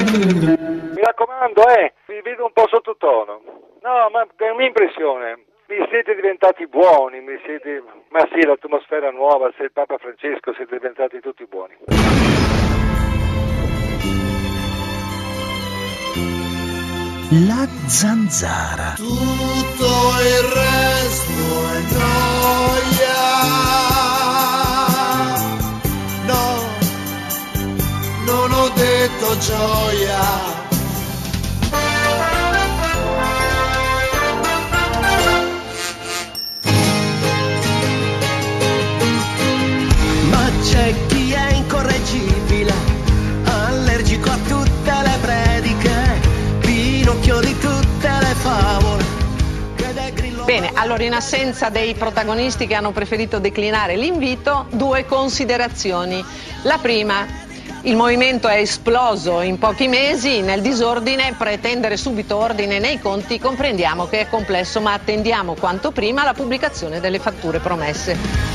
Mi raccomando, vi vedo un po' sottotono. No, ma è la mia impressione. Mi siete diventati buoni, ma sì, l'atmosfera nuova, se il Papa Francesco, siete diventati tutti buoni. La zanzara. Tutto il resto è gioia. No, non ho detto gioia. C'è chi è incorreggibile, allergico a tutte le prediche, Pinocchio di tutte le favole. Bene, allora in assenza dei protagonisti che hanno preferito declinare l'invito, 2 considerazioni. La prima: il movimento è esploso in pochi mesi nel disordine, pretendere subito ordine nei conti comprendiamo che è complesso, ma attendiamo quanto prima la pubblicazione delle fatture promesse.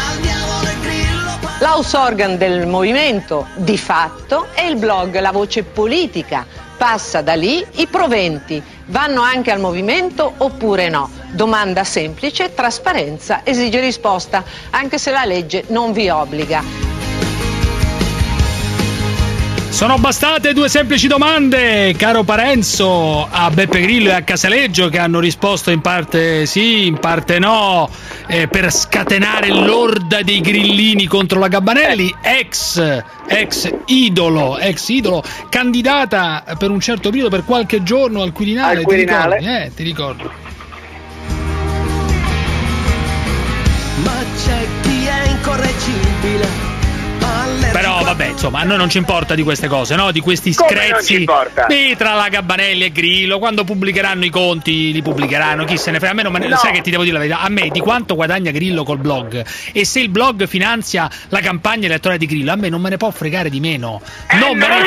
L'house organ del movimento, di fatto, è il blog La Voce Politica. Passa da lì, i proventi vanno anche al movimento oppure no? Domanda semplice, trasparenza, esige risposta, anche se la legge non vi obbliga. Sono bastate 2 semplici domande, caro Parenzo, a Beppe Grillo e a Casaleggio, che hanno risposto in parte sì, in parte no, per scatenare l'orda dei grillini contro la Gabbanelli, ex idolo, candidata per un certo periodo, per qualche giorno al Quirinale. Ti ricordo. Ma c'è chi è incorreggibile. Però vabbè, insomma, a noi non ci importa di queste cose, no? Di questi screzi tra la Gabbanelli e Grillo. Quando pubblicheranno i conti, li pubblicheranno, chi se ne frega. A me non me ne... Sai che ti devo dire la verità? A me di quanto guadagna Grillo col blog, e se il blog finanzia la campagna elettorale di Grillo, a me non me ne può fregare di meno. Non me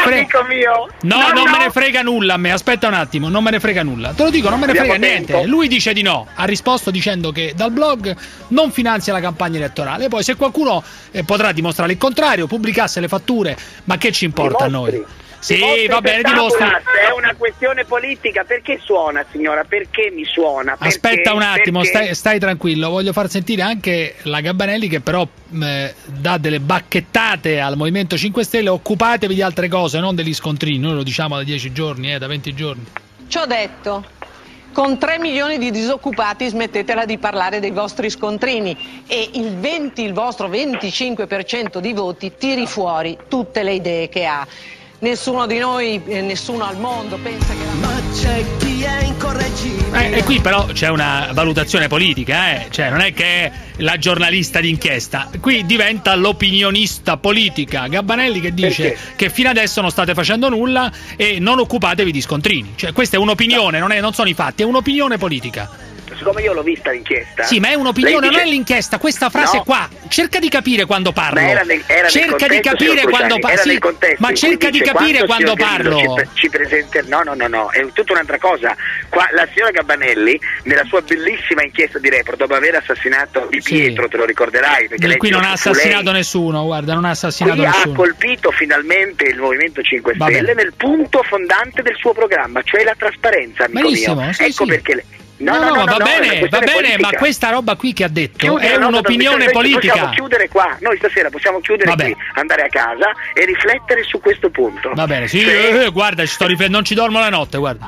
ne frega nulla a me. Aspetta un attimo, non me ne frega nulla. Te lo dico, non me ne frega niente. Lui dice di no, ha risposto dicendo che dal blog non finanzia la campagna elettorale. Poi se qualcuno potrà dimostrare il contrario, pubblicasse le fatture, ma che ci importa a noi? Sì, va bene, dimostra. È una questione politica. Perché suona, signora? Perché mi suona? Aspetta un attimo, stai tranquillo. Voglio far sentire anche la Gabbanelli, che però dà delle bacchettate al Movimento 5 Stelle. Occupatevi di altre cose, non degli scontrini. Noi lo diciamo da 10 giorni, da 20 giorni. Ciò detto, con 3 milioni di disoccupati smettetela di parlare dei vostri scontrini e il vostro 25% di voti tiri fuori tutte le idee che ha. Nessuno di noi, nessuno al mondo pensa che ma c'è chi è incorreggibile. E qui però c'è una valutazione politica, cioè non è che è la giornalista d'inchiesta, qui diventa l'opinionista politica Gabbanelli, che dice che fino adesso non state facendo nulla e non occupatevi di scontrini. Cioè questa è un'opinione, non sono i fatti, è un'opinione politica. Siccome io l'ho vista l'inchiesta. Sì, ma è un'opinione, non è l'inchiesta. Questa frase qua, cerca di capire quando parlo. Cerca di capire quando parlo. Sì, ma cerca di capire quando parlo. Ci presenta. No, è tutta un'altra cosa. Qua la signora Gabbanelli, nella sua bellissima inchiesta di Report, dopo aver assassinato Di Pietro, te lo ricorderai, perché qui non ha assassinato nessuno, guarda, non ha assassinato nessuno. Ha colpito finalmente il Movimento 5 Stelle nel punto fondante del suo programma, cioè la trasparenza, amico mio. Ecco perché No, va bene, ma questa roba qui che ha detto è un'opinione politica. Possiamo chiudere qua, noi stasera possiamo chiudere qui, andare a casa e riflettere su questo punto. Va bene, sì, guarda, ci sto riflettendo, non ci dormo la notte, guarda.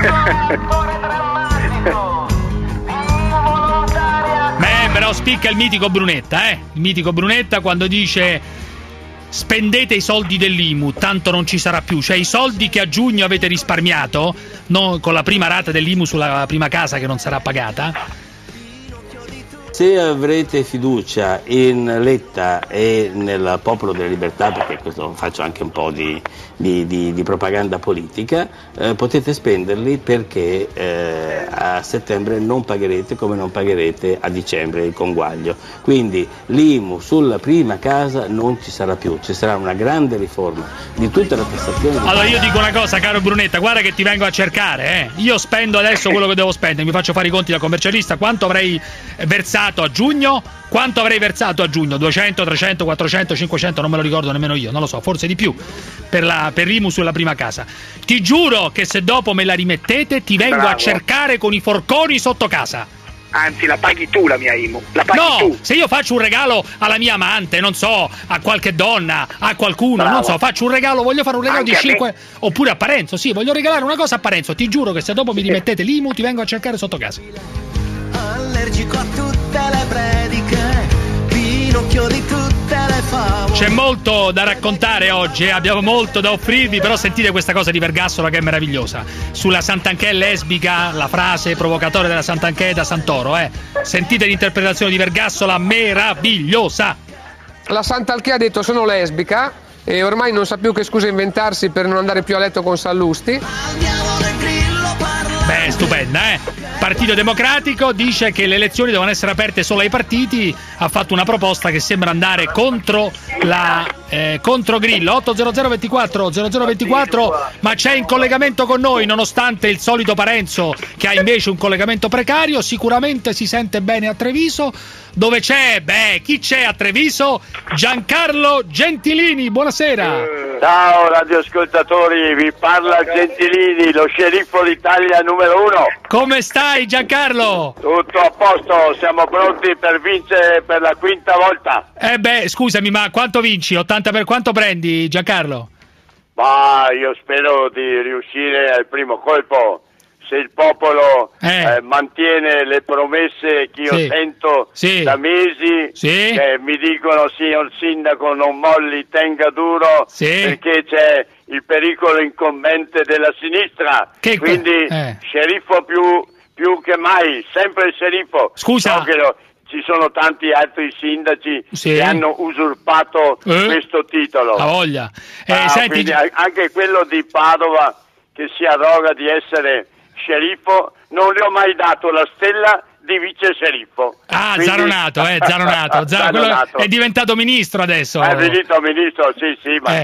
Però spicca il mitico Brunetta, il mitico Brunetta quando dice: spendete i soldi dell'IMU, tanto non ci sarà più. Cioè i soldi che a giugno avete risparmiato, con la prima rata dell'IMU sulla prima casa che non sarà pagata. Se avrete fiducia in Letta e nel Popolo della Libertà, perché questo faccio anche un po' di propaganda politica, potete spenderli, perché a settembre non pagherete come non pagherete a dicembre il conguaglio. Quindi l'IMU sulla prima casa non ci sarà più, ci sarà una grande riforma di tutta la tassazione. Allora io dico una cosa, caro Brunetta, guarda che ti vengo a cercare, io spendo adesso quello che devo spendere, mi faccio fare i conti da commercialista, quanto avrei versato versato a giugno? Quanto avrei versato a giugno? 200, 300, 400, 500, non me lo ricordo nemmeno io, non lo so, forse di più per l'IMU sulla prima casa. Ti giuro che se dopo me la rimettete ti vengo a cercare con i forconi sotto casa. Anzi, la paghi tu la mia IMU. La paghi tu. Se io faccio un regalo alla mia amante, non so, a qualche donna, a qualcuno, non so, faccio un regalo, voglio fare un regalo anche di 5, oppure a Parenzo, sì, voglio regalare una cosa a Parenzo, ti giuro che se dopo mi rimettete l'IMU ti vengo a cercare sotto casa. Allergico a tutte le prediche, Pinocchio di tutte le favole. C'è molto da raccontare oggi, abbiamo molto da offrirvi, però sentite questa cosa di Vergassola che è meravigliosa. Sulla Santanchè lesbica, la frase provocatoria della Santanchè da Santoro, Sentite l'interpretazione di Vergassola, meravigliosa. La Santanchè ha detto sono lesbica e ormai non sa più che scusa inventarsi per non andare più a letto con Sallusti. Beh, stupenda, Partito Democratico dice che le elezioni devono essere aperte solo ai partiti, ha fatto una proposta che sembra andare contro contro Grillo. 800 24 0024, ma c'è in collegamento con noi, nonostante il solito Parenzo che ha invece un collegamento precario, sicuramente si sente bene a Treviso. Dove c'è? Chi c'è a Treviso? Giancarlo Gentilini, buonasera. Ciao radioascoltatori, vi parla Gentilini, lo sceriffo d'Italia numero 1. Come stai Giancarlo? Tutto a posto, siamo pronti per vincere per la quinta volta. Scusami, ma quanto vinci? 80 per quanto prendi Giancarlo? Ma io spero di riuscire al primo colpo. Se il popolo mantiene le promesse che io sento da mesi, che mi dicono signor sindaco non molli, tenga duro, perché c'è il pericolo incombente della sinistra, quindi sceriffo più che mai, sempre il sceriffo. Scusa, so che ci sono tanti altri sindaci che hanno usurpato questo titolo. La voglia. Quindi anche quello di Padova che si arroga di essere sceriffo, non le ho mai dato la stella di vice sceriffo. Quindi... Zaronato. Quello è diventato ministro adesso. È diventato ministro, sì, ma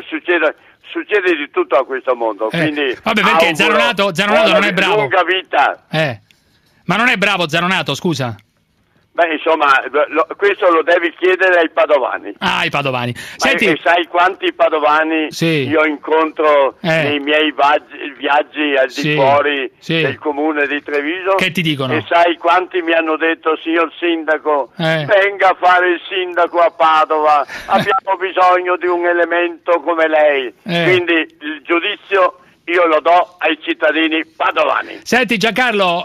succede di tutto a questo mondo. Quindi vabbè, perché Zaronato non è bravo. Lunga vita. Ma non è bravo Zaronato, scusa. Beh, insomma, questo lo devi chiedere ai padovani. I padovani. Senti, sai quanti padovani io incontro nei miei viaggi al di fuori del comune di Treviso? Che ti dicono? E sai quanti mi hanno detto, signor sindaco, venga a fare il sindaco a Padova, abbiamo bisogno di un elemento come lei. Quindi il giudizio io lo do ai cittadini padovani. Senti Giancarlo,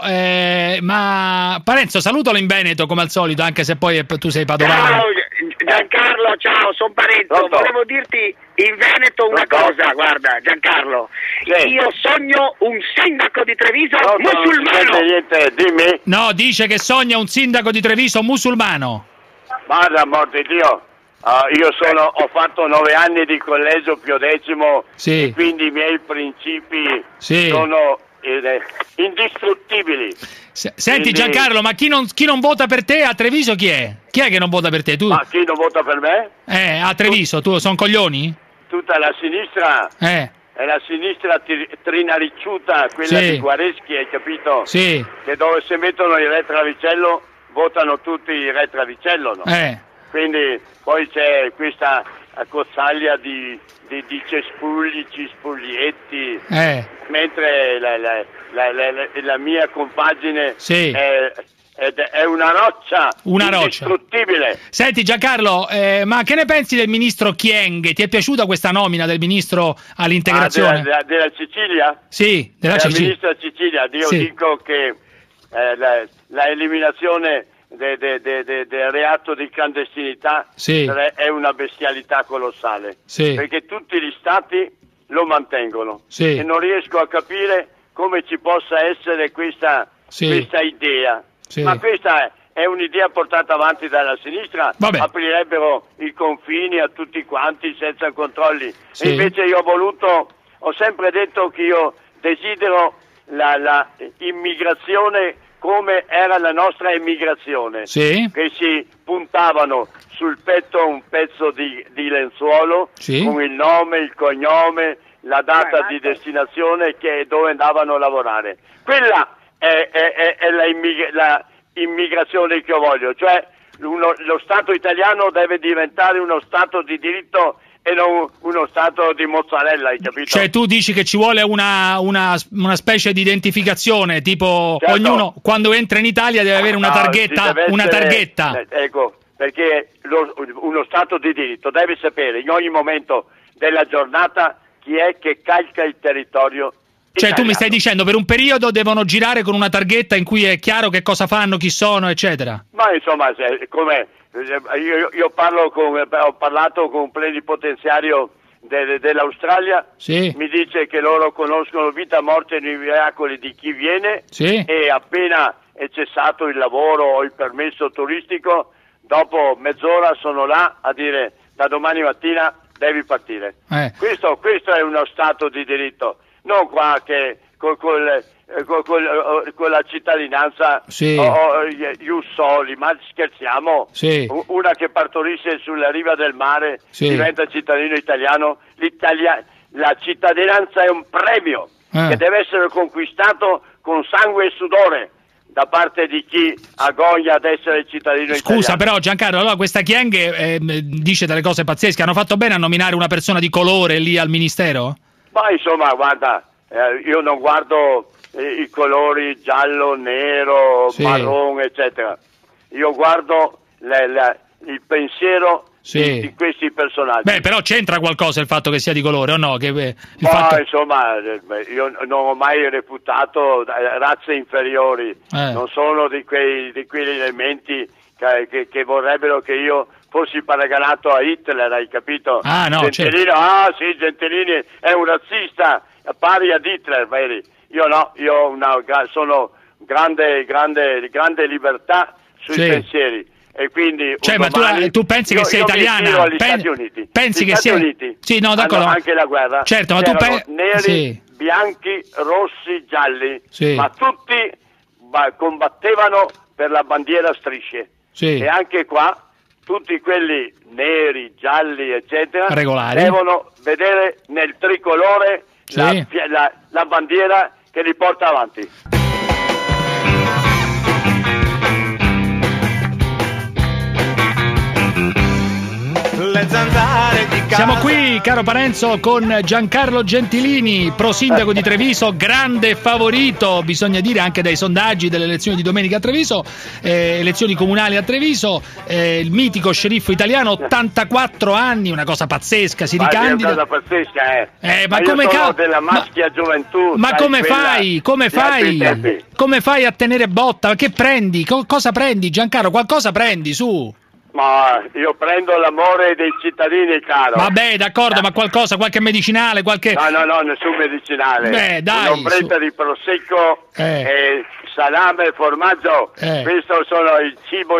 ma Parenzo salutalo in Veneto come al solito, anche se poi tu sei padovano. Ciao Giancarlo, ciao, sono Parenzo. Pronto? Volevo dirti in Veneto una cosa, guarda Giancarlo, io sogno un sindaco di Treviso musulmano. Non niente, dimmi. No, dice che sogna un sindaco di Treviso musulmano. Guarda, amor di Dio. Io ho fatto 9 anni di collegio Pio X, e quindi i miei principi sono indistruttibili. Senti Giancarlo, ma chi non vota per te a Treviso chi è? Chi è che non vota per te? Tu? Ma chi non vota per me? A Treviso, tu sono coglioni? Tutta la sinistra. È la sinistra trinaricciuta, quella di Guareschi, hai capito? Sì. Che dove si mettono il retrovicello votano tutti il retrovicello, no? Quindi poi c'è questa accozzaglia di cespuglietti, mentre la mia compagine è una roccia indistruttibile. Senti Giancarlo, ma che ne pensi del ministro Kyenge? Ti è piaciuta questa nomina del ministro all'integrazione? Della Sicilia? Sì, della Sicilia. Ministra Sicilia. Io dico che la eliminazione del reato di clandestinità è una bestialità colossale, perché tutti gli stati lo mantengono e non riesco a capire come ci possa essere questa idea, ma questa è un'idea portata avanti dalla sinistra. Aprirebbero i confini a tutti quanti senza controlli, e invece io ho sempre detto che io desidero la immigrazione come era la nostra emigrazione, che si puntavano sul petto un pezzo di lenzuolo con il nome, il cognome, la data di destinazione, che dove andavano a lavorare. Quella è immigrazione che io voglio, cioè lo Stato italiano deve diventare uno Stato di diritto e non uno Stato di mozzarella, hai capito? Cioè tu dici che ci vuole una specie di identificazione, tipo certo. Ognuno quando entra in Italia deve avere una targhetta. Ecco, perché uno Stato di diritto deve sapere in ogni momento della giornata chi è che calca il territorio Cioè italiano. tu mi stai dicendo per un periodo devono girare con una targhetta in cui è chiaro che cosa fanno, chi sono, eccetera? Ma insomma, come io ho parlato con un plenipotenziario dell'Australia, sì. Mi dice che loro conoscono vita, morte e miracoli di chi viene, sì. E appena è cessato il lavoro o il permesso turistico, dopo mezz'ora sono là a dire da domani mattina devi partire. Questo è uno Stato di diritto, non qua che con la cittadinanza sì. ius soli, ma scherziamo? Sì. Una che partorisce sulla riva del mare sì. diventa cittadino italiano. La cittadinanza è un premio che deve essere conquistato con sangue e sudore da parte di chi agogna ad essere cittadino italiano. Scusa però Giancarlo, allora questa Kyenge dice delle cose pazzesche. Hanno fatto bene a nominare una persona di colore lì al ministero? Ma insomma, guarda, io non guardo i colori giallo, nero, sì. marrone, eccetera. Io guardo il pensiero di questi personaggi. Beh, però c'entra qualcosa il fatto che sia di colore o no? Insomma, io non ho mai reputato razze inferiori, non sono di quegli elementi che vorrebbero che io fossi paragonato a Hitler, hai capito? Ah, no, Gentilini, sì, Gentilini è un razzista pari ad Hitler, vedi? Io no, sono grande libertà sui pensieri. E quindi ma tu pensi che sia italiana? Agli Stati Uniti. Pensi Gli che Stati sia Uniti sì, no, d'accordo. Hanno anche la guerra. Certo, ma tu neri, sì. bianchi, rossi, gialli, sì. ma tutti combattevano per la bandiera a strisce. Sì. E anche qua tutti quelli neri, gialli, eccetera, regolari, devono vedere nel tricolore sì. la bandiera che li porta avanti. Le zanzare di casa. Siamo qui, caro Parenzo, con Giancarlo Gentilini, pro sindaco di Treviso, grande favorito, bisogna dire, anche dai sondaggi delle elezioni di domenica a Treviso, elezioni comunali a Treviso, il mitico sceriffo italiano, 84 anni, una cosa pazzesca, si ricandida. È una cosa pazzesca, ma come della maschia gioventù. Ma come fai? Come fai a tenere botta? Che prendi? Cosa prendi, Giancarlo? Qualcosa prendi, su. Ma io prendo l'amore dei cittadini, caro. Vabbè, d'accordo, ma qualche medicinale, qualche... No, nessun medicinale. Beh, dai. Un'ombretta di prosecco, salame e formaggio. Questo sono il cibo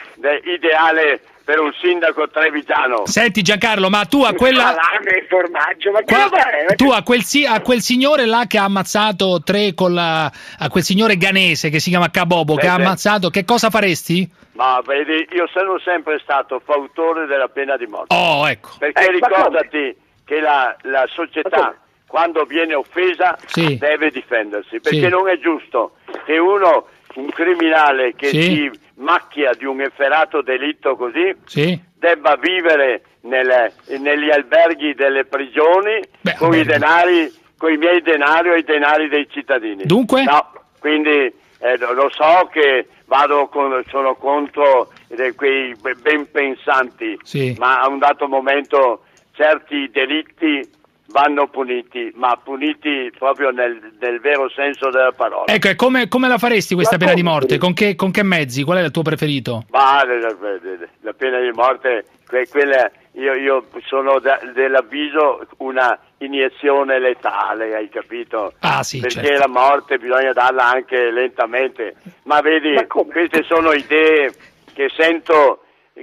ideale per un sindaco trevigiano. Senti Giancarlo, ma tu a quella... Salame e formaggio, ma che fai? Tu a quel signore là che ha ammazzato a quel signore ghanese che si chiama Kabobo, che ha ammazzato, che cosa faresti? Ma vedi, io sono sempre stato fautore della pena di morte. Oh, ecco. Perché ricordati che la società, quando viene offesa, deve difendersi. Perché non è giusto che un criminale che si macchia di un efferato delitto così, debba vivere negli alberghi delle prigioni con i miei denari o i denari dei cittadini. Dunque? No, quindi lo so che sono contro quei ben pensanti, ma a un dato momento certi delitti vanno puniti, ma puniti proprio nel vero senso della parola. Ecco, e come la faresti questa pena di morte? Con che mezzi? Qual è il tuo preferito? La pena di morte, quella, io sono dell'avviso una iniezione letale, hai capito? Ah, sì, perché certo. La morte bisogna darla anche lentamente. Ma vedi, queste sono idee che sento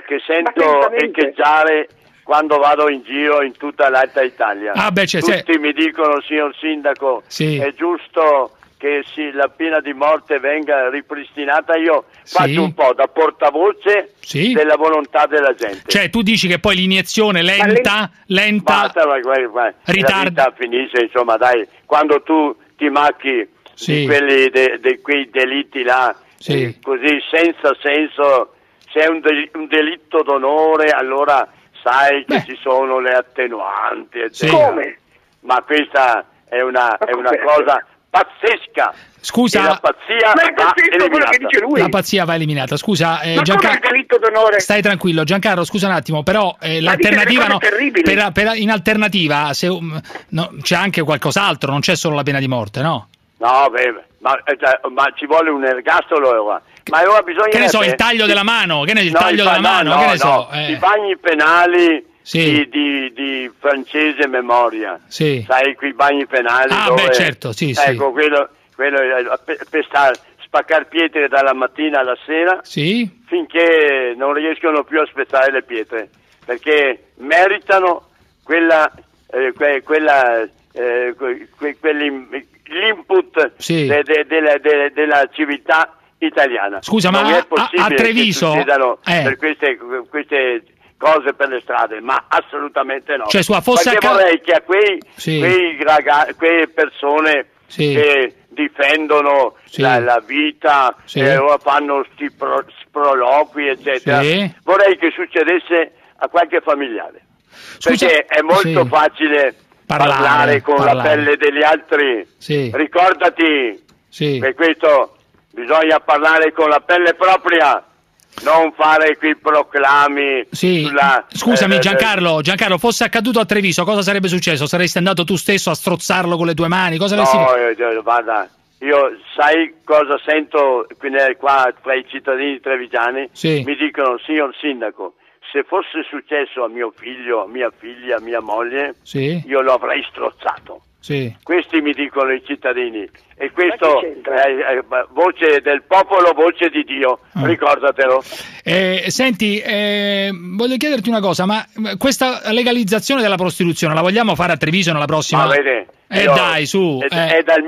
echeggiare quando vado in giro in tutta l'Alta Italia. Tutti mi dicono, signor sindaco, è giusto che la pena di morte venga ripristinata. Io faccio un po' da portavoce della volontà della gente. Cioè tu dici che poi l'iniezione lenta basta, ritarda. La vita finisce, insomma, dai, quando tu ti macchi di quei delitti là così senza senso. Se è un delitto d'onore, allora sai che ci sono le attenuanti, eccetera. Come? Ma questa è una cosa pazzesca. Scusa, la pazzia va eliminata. La pazzia va eliminata. Scusa, Giancarlo, delitto d'onore? Stai tranquillo, Giancarlo. Scusa un attimo, però l'alternativa in alternativa c'è anche qualcos'altro, non c'è solo la pena di morte, no? No, ma ci vuole un ergastolo ora. Ma ora bisogna. Che ne so, il taglio della mano? Che ne il taglio della mano? Che ne so? I bagni penali. Di francese memoria, sai, quei bagni penali dove, certo, ecco, quello per spaccare pietre dalla mattina alla sera, finché non riescono più a spezzare le pietre, perché meritano l'input della civiltà italiana. Scusa, non ma è possibile a Treviso che succedano per queste cose per le strade, ma assolutamente no. Cioè, perché vorrei che a quelle persone che difendono la vita, fanno sti sproloqui, eccetera, vorrei che succedesse a qualche familiare. Perché è molto facile parlare con la pelle degli altri. Ricordati che questo bisogna parlare con la pelle propria. Non fare quei proclami Scusami Giancarlo, fosse accaduto a Treviso, cosa sarebbe successo? Saresti andato tu stesso a strozzarlo con le tue mani? Cosa avresti fatto? Guarda, io sai cosa sento qua tra i cittadini trevigiani? Mi dicono: signor sindaco, se fosse successo a mio figlio, a mia figlia, a mia moglie, io lo avrei strozzato. Questi mi dicono i cittadini, e questo è voce del popolo, voce di Dio, ricordatelo. Senti, voglio chiederti una cosa, ma questa legalizzazione della prostituzione la vogliamo fare a Treviso nella prossima? Ma vede, dai, su. È dal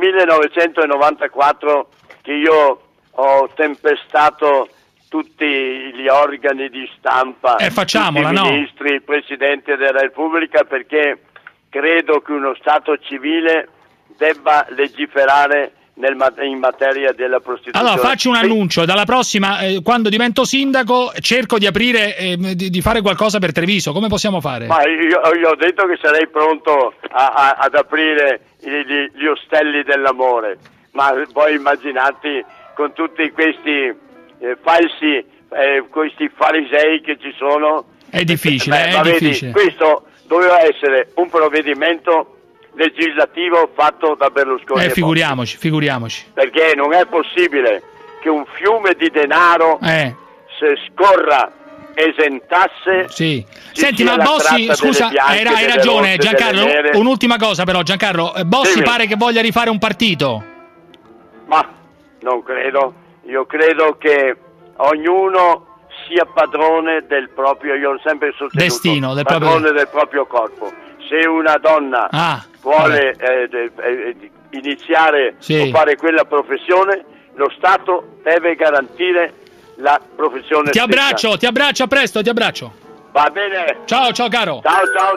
1994 che io ho tempestato tutti gli organi di stampa, tutti i ministri, il Presidente della Repubblica, perché credo che uno Stato civile debba legiferare in materia della prostituzione. Allora faccio un annuncio: dalla prossima, quando divento sindaco, cerco di aprire, di fare qualcosa per Treviso. Come possiamo fare? Ma io ho detto che sarei pronto ad aprire gli ostelli dell'amore, ma poi immaginati con tutti questi falsi, questi farisei che ci sono. È difficile, difficile. Questo doveva essere un provvedimento legislativo fatto da Berlusconi. Figuriamoci. Perché non è possibile che un fiume di denaro se scorra esentasse. Senti, ma Bossi, scusa, hai ragione Giancarlo, un'ultima cosa però Giancarlo, Bossi pare che voglia rifare un partito. Ma non credo, io credo che ognuno sia padrone del proprio, io ho sempre sostenuto, destino, padrone del proprio corpo. Se una donna vuole iniziare o fare quella professione, lo Stato deve garantire la professione. Ti abbraccio, a presto, ti abbraccio. Va bene. Ciao caro. Ciao.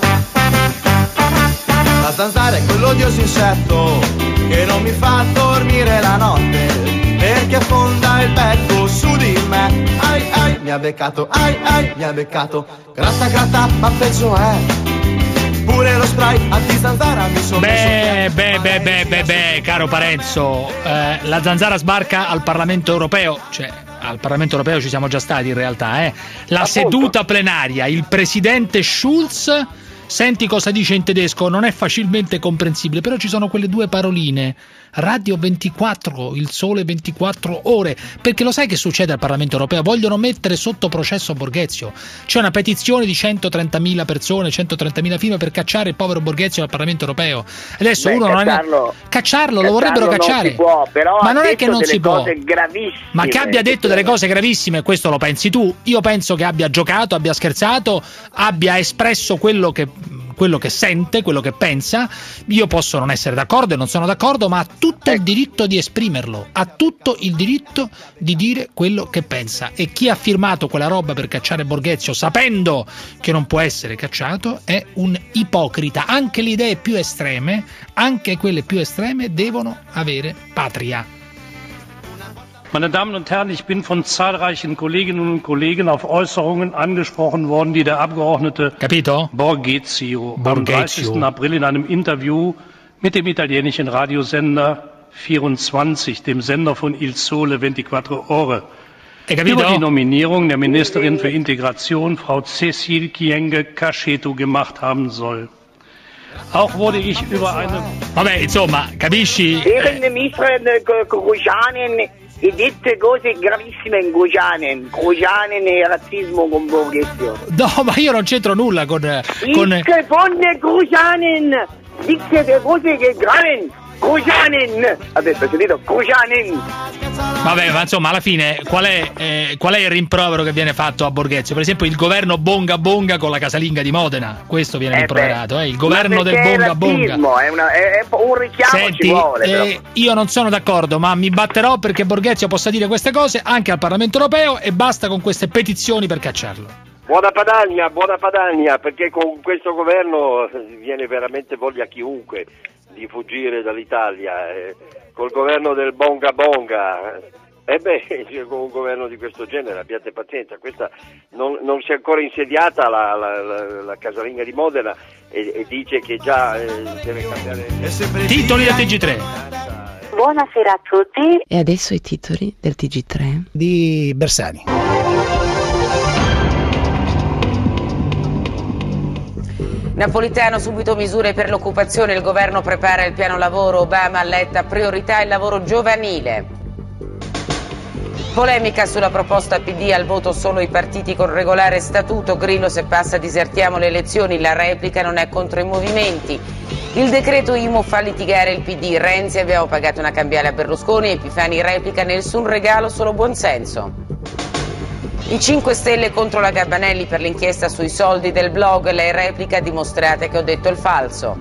La zanzara è quell'odioso insetto che non mi fa dormire la notte, perché affonda il becco su di me. Ai, mi ha beccato, mi ha beccato. Gratta, ma peggio è. Pure lo spray anti-zanzara mi sono Beh, caro Parenzo, la zanzara sbarca al Parlamento Europeo, cioè al Parlamento Europeo ci siamo già stati in realtà, la seduta plenaria, il presidente Schulz, senti cosa dice in tedesco, non è facilmente comprensibile, però ci sono quelle due paroline: Radio 24, il sole 24 ore, perché lo sai che succede al Parlamento Europeo? Vogliono mettere sotto processo Borghezio, c'è una petizione di 130.000 persone, 130.000 firme per cacciare il povero Borghezio dal Parlamento Europeo. Adesso cacciarlo lo vorrebbero cacciare, non si può, però ma non è che non si può, ma che abbia detto delle cose gravissime, questo lo pensi tu, io penso che abbia giocato, abbia scherzato, abbia espresso quello che sente, quello che pensa. Io posso non essere d'accordo e non sono d'accordo, ma ha tutto il diritto di esprimerlo, ha tutto il diritto di dire quello che pensa, e chi ha firmato quella roba per cacciare Borghezio sapendo che non può essere cacciato è un ipocrita. Anche le idee più estreme, anche quelle più estreme, devono avere patria. Meine Damen und Herren, ich bin von zahlreichen Kolleginnen und Kollegen auf Äußerungen angesprochen worden, die der Abgeordnete Borghezio am 30. April in einem Interview mit dem italienischen Radiosender 24, dem Sender von Il Sole 24 Ore, über die Nominierung der Ministerin für Integration, Frau Cécile Kyenge Cacheto, gemacht haben soll. Auch wurde ich über eine... Vabbè, insomma, capisci? Il ministro Grujanin e dette cose gravissime in Grujanin e razzismo con Borghezio. No, ma io non c'entro nulla con... Dice von Grujanin, dice le cose che graven. Grujanin! Ha detto, sentito? Grujanin! Vabbè, ma insomma, alla fine, qual è il rimprovero che viene fatto a Borghezio? Per esempio, il governo bonga bonga con la casalinga di Modena. Questo viene rimproverato, il governo del bonga bonga. È un richiamo. Senti, ci vuole. Io non sono d'accordo, ma mi batterò perché Borghezio possa dire queste cose anche al Parlamento europeo e basta con queste petizioni per cacciarlo. Buona Padania, perché con questo governo viene veramente voglia a chiunque di fuggire dall'Italia, col governo del bonga bonga, con un governo di questo genere abbiate pazienza, questa non si è ancora insediata la casalinga di Modena e dice che già deve cambiare. Titoli del TG3. Buonasera a tutti. E adesso i titoli del TG3 di Bersani. Napolitano, subito misure per l'occupazione, il governo prepara il piano lavoro, Obama a Letta, priorità il lavoro giovanile. Polemica sulla proposta PD, al voto solo i partiti con regolare statuto, Grillo se passa disertiamo le elezioni, la replica non è contro i movimenti. Il decreto IMU fa litigare il PD, Renzi abbiamo pagato una cambiale a Berlusconi, Epifani replica nessun regalo, solo buonsenso. I 5 Stelle contro la Gabbanelli per l'inchiesta sui soldi del blog, lei replica dimostrate che ho detto il falso.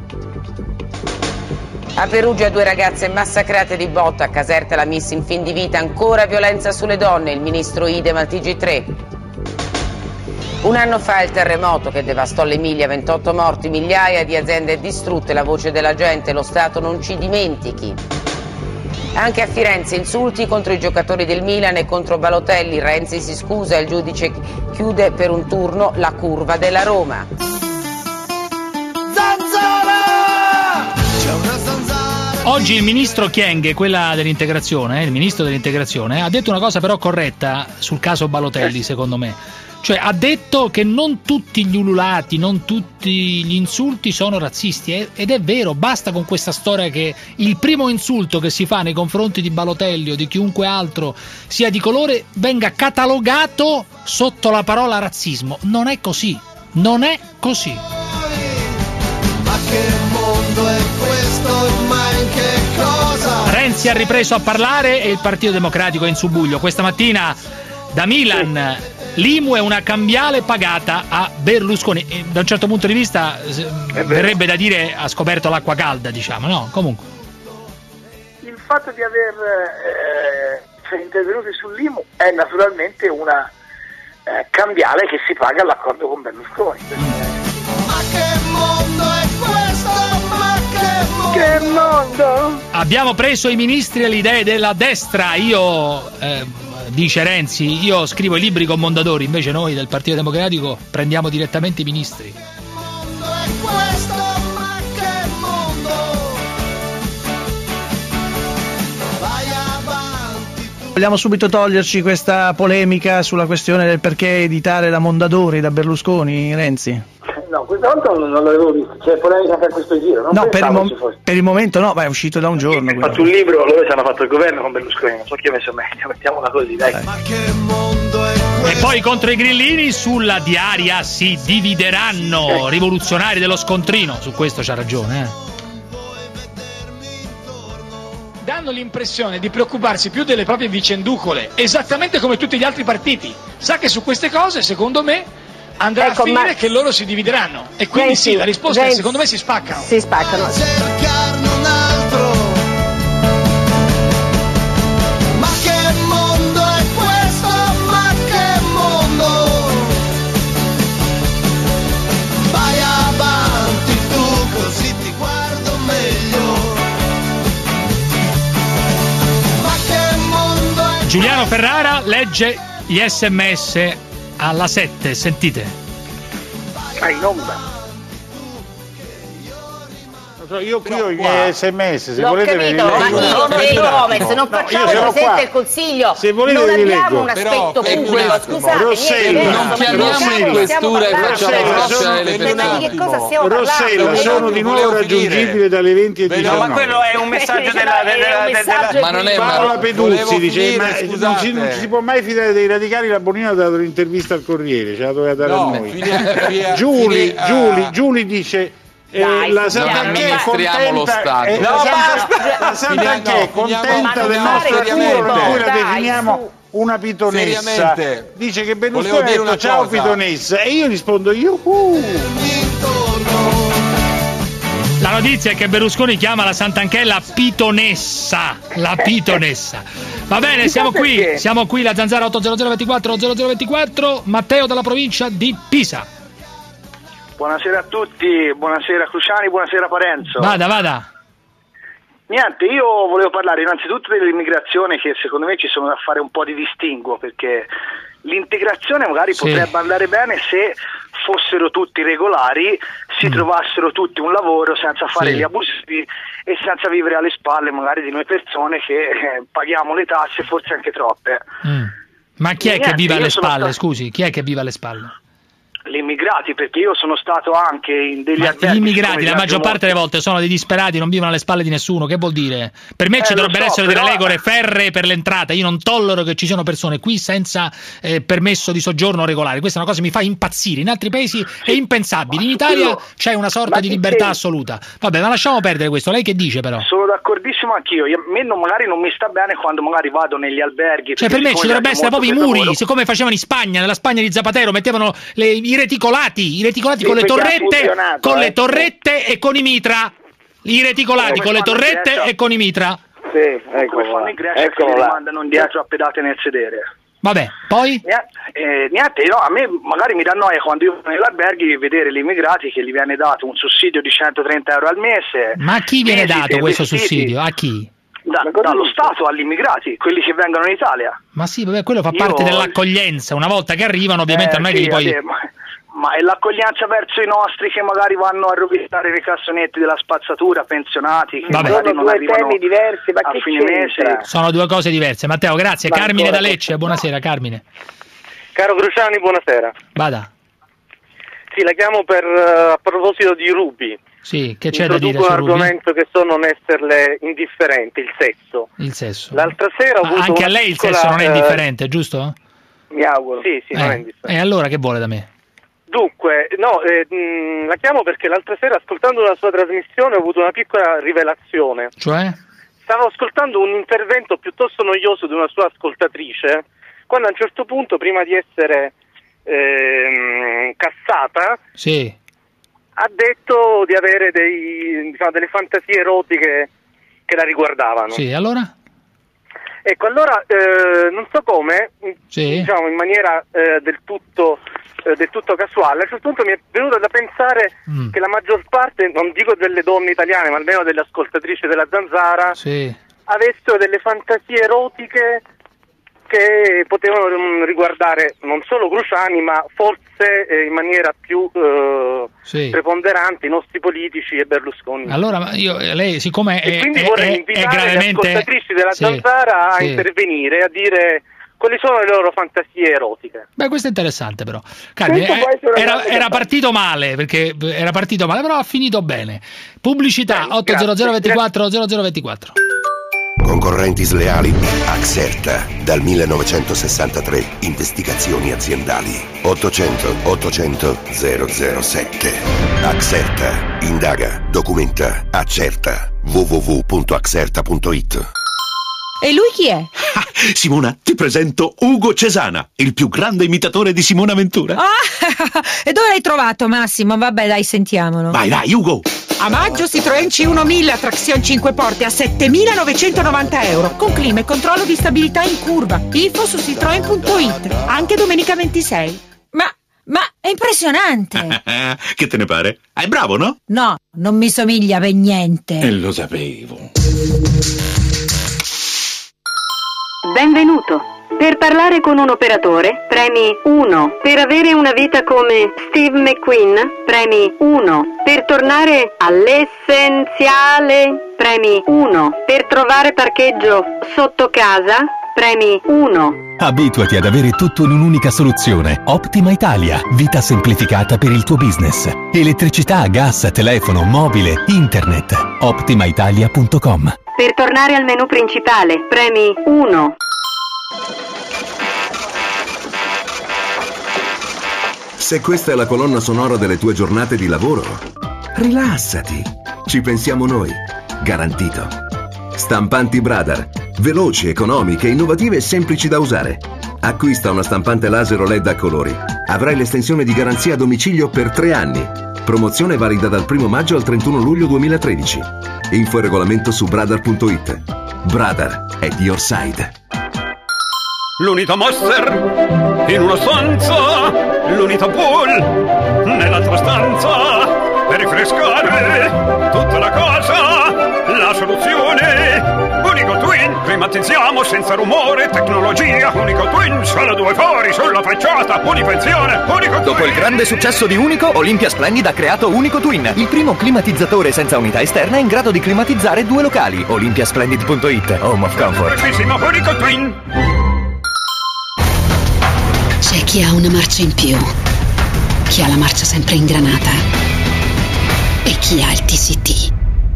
A Perugia 2 ragazze massacrate di botta, a Caserta la miss in fin di vita, ancora violenza sulle donne, il ministro idem al TG3. Un anno fa il terremoto che devastò l'Emilia, 28 morti, migliaia di aziende distrutte, la voce della gente, lo Stato non ci dimentichi. Anche a Firenze insulti contro i giocatori del Milan e contro Balotelli, Renzi si scusa, il giudice chiude per un turno la curva della Roma. Oggi il ministro Kyenge, quella dell'integrazione, il ministro dell'integrazione, ha detto una cosa però corretta sul caso Balotelli, secondo me. Cioè ha detto che non tutti gli ululati, non tutti gli insulti sono razzisti ed è vero, basta con questa storia che il primo insulto che si fa nei confronti di Balotelli o di chiunque altro sia di colore venga catalogato sotto la parola razzismo. Non è così, non è così. Ma che mondo è questo, ma in che cosa? Renzi ha ripreso a parlare e il Partito Democratico è in subbuglio. Questa mattina da Milan l'IMU è una cambiale pagata a Berlusconi e da un certo punto di vista verrebbe da dire ha scoperto l'acqua calda, diciamo, no? Comunque il fatto di aver intervenuti sull'IMU è naturalmente una cambiale che si paga all'accordo con Berlusconi. Ma che mondo è questo? Ma che mondo? Abbiamo preso i ministri alle idee della destra, dice Renzi, io scrivo i libri con Mondadori, invece noi del Partito Democratico prendiamo direttamente i ministri. Vogliamo subito toglierci questa polemica sulla questione del perché editare la Mondadori da Berlusconi, Renzi? No, questa volta non l'avevo visto, c'è polemica anche a questo giro. Non no, per il momento no, ma è uscito da un giorno. Ha fatto un libro, loro ci hanno fatto il governo con Berlusconi, non so chi ha messo meglio, mettiamola così, dai. Ma che mondo è questo? E poi contro i grillini sulla diaria si divideranno, rivoluzionari dello scontrino, su questo c'ha ragione, Danno l'impressione di preoccuparsi più delle proprie vicenducole, esattamente come tutti gli altri partiti. Sa che su queste cose, secondo me, andrà a finire che loro si divideranno. E quindi sì, la risposta è secondo me si spaccano. Si spaccano. Cercarne un altro. Ma che mondo è questo? Ma che mondo? Vai avanti tu, così ti guardo meglio. Ma che mondo Giuliano Ferrara legge gli SMS alla 7, sentite. In onda. Io qui ho gli SMS, se L'ho volete capito, ma sono dei Gomez, non facciamo il Presidente del Consiglio, se volete non vi abbiamo leggo. un aspetto pubblico, scusate, Rossella, non chiamiamo in questura e facciamo di che cosa stiamo parlando? Rossella, sono di nuovo raggiungibile dalle 20:19. No, ma quello è un messaggio della ma non è Paola Peduzzi dice non si può mai fidare dei radicali, la Bonino ha dato l'intervista al Corriere, ce la doveva dare a noi. Giuli dice la Santanchè è contenta, la Santanchè è contenta del nostro articolo in cui la definiamo una pitonessa. Dice che Berlusconi ha detto ciao pitonessa e io rispondo La notizia è che Berlusconi chiama la Santanchè la pitonessa. La pitonessa. Va bene, siamo qui, la Zanzara 80024 Matteo dalla provincia di Pisa. Buonasera a tutti, buonasera Cruciani, buonasera Parenzo. Vada. Niente, io volevo parlare innanzitutto dell'immigrazione, che secondo me ci sono da fare un po' di distinguo, perché l'integrazione magari potrebbe andare bene se fossero tutti regolari, si trovassero tutti un lavoro senza fare gli abusivi e senza vivere alle spalle magari di noi persone che paghiamo le tasse, forse anche troppe. Ma chi è che vive alle spalle, scusi? Chi è che vive alle spalle? Gli immigrati, perché io sono stato anche in degli alberghi. Gli immigrati la maggior parte delle volte sono dei disperati, non vivono alle spalle di nessuno. Che vuol dire? Per me ci dovrebbero essere delle regole ferree per l'entrata. Io non tollero che ci siano persone qui senza permesso di soggiorno regolare. Questa è una cosa che mi fa impazzire. In altri paesi è impensabile. In Italia c'è una sorta di libertà assoluta. Vabbè, ma lasciamo perdere questo. Lei che dice però? Sono d'accordissimo anch'io. A me magari non mi sta bene quando magari vado negli alberghi. Cioè per me ci dovrebbe essere proprio i muri, siccome facevano in Spagna, nella Spagna di Zapatero, mettevano i reticolati con le torrette e con i mitra. I reticolati con le torrette e con i mitra. Sì, ecco, fanno in Grecia che li mandano indietro a pedate nel sedere. Vabbè, poi? Niente, no, a me magari mi dà noia quando io vado negli alberghi vedere gli immigrati che gli viene dato un sussidio di 130 euro al mese. Ma a chi viene dato questo sussidio? A chi? Dallo Stato agli immigrati, quelli che vengono in Italia. Ma sì, vabbè, quello fa parte dell'accoglienza. Una volta che arrivano, ovviamente non è che li puoi... Ma è l'accoglienza verso i nostri che magari vanno a rovistare le cassonetti della spazzatura, pensionati, che magari non arrivano diversi, ma a fine mese. Sono due cose diverse. Matteo, grazie. Carmine da Lecce, buonasera Carmine. Caro Cruciani, buonasera. Vada. Sì, la chiamo a proposito di Ruby. Sì, che c'è da dire su un Ruby? argomento che so non esserle indifferente, il sesso. Il sesso. L'altra sera ho avuto anche a lei il sesso non è indifferente, giusto? Mi auguro. Sì, non è indifferente. E allora che vuole da me? Dunque, la chiamo perché l'altra sera, ascoltando una sua trasmissione, ho avuto una piccola rivelazione. Cioè? Stavo ascoltando un intervento piuttosto noioso di una sua ascoltatrice, quando a un certo punto, prima di essere cassata, ha detto di avere delle fantasie erotiche che la riguardavano. Sì, allora? Ecco, allora, non so come, diciamo in maniera del tutto casuale, a un certo punto mi è venuto da pensare che la maggior parte, non dico delle donne italiane, ma almeno delle ascoltatrici della Zanzara, avessero delle fantasie erotiche che potevano riguardare non solo Cruciani, ma forse in maniera più preponderante i nostri politici e Berlusconi. Allora lei siccome e quindi vorrei invitare le ascoltatrici della Zanzara a intervenire, a dire quali sono le loro fantasie erotiche. Beh, questo è interessante però. Carmine, era partito male, però ha finito bene. Pubblicità 80024 Concorrenti sleali? Axerta. Dal 1963. Investigazioni aziendali. 800 007. Axerta. Indaga, documenta, accerta. www.axerta.it. E lui chi è? Simona, ti presento Ugo Cesana, il più grande imitatore di Simona Ventura. E dove l'hai trovato, Massimo? Vabbè, dai, sentiamolo. Vai, Ugo! A maggio Citroën C1000 trazione 5 porte a 7.990 euro, con clima e controllo di stabilità in curva. Info su citroen.it, anche domenica 26. Ma è impressionante! Che te ne pare? È bravo, no? No, non mi somiglia per niente. E lo sapevo. Benvenuto. Per parlare con un operatore, premi 1. Per avere una vita come Steve McQueen, premi 1. Per tornare all'essenziale, premi 1. Per trovare parcheggio sotto casa, premi 1. Abituati ad avere tutto in un'unica soluzione. Optima Italia. Vita semplificata per il tuo business. Elettricità, gas, telefono, mobile, internet. OptimaItalia.com. Per tornare al menu principale, premi 1. Se questa è la colonna sonora delle tue giornate di lavoro, rilassati. Ci pensiamo noi. Garantito. Stampanti Brother. Veloci, economiche, innovative e semplici da usare. Acquista una stampante laser OLED a colori. Avrai l'estensione di garanzia a domicilio per 3 anni. Promozione valida dal 1 maggio al 31 luglio 2013. Info e regolamento su brother.it. Brother, at your side. L'unità master in una stanza, l'unità pool nell'altra stanza, per rinfrescare tutta la casa, la soluzione. Unico Twin, climatizziamo senza rumore, tecnologia, Unico Twin, solo 2 fori sulla facciata, unipensione, Unico Twin. Dopo il grande successo di Unico, Olympia Splendid ha creato Unico Twin, il primo climatizzatore senza unità esterna in grado di climatizzare 2 locali. Olympiasplendid.it, home of comfort. Bellissimo Unico Twin. C'è chi ha una marcia in più, chi ha la marcia sempre ingranata e chi ha il TCT.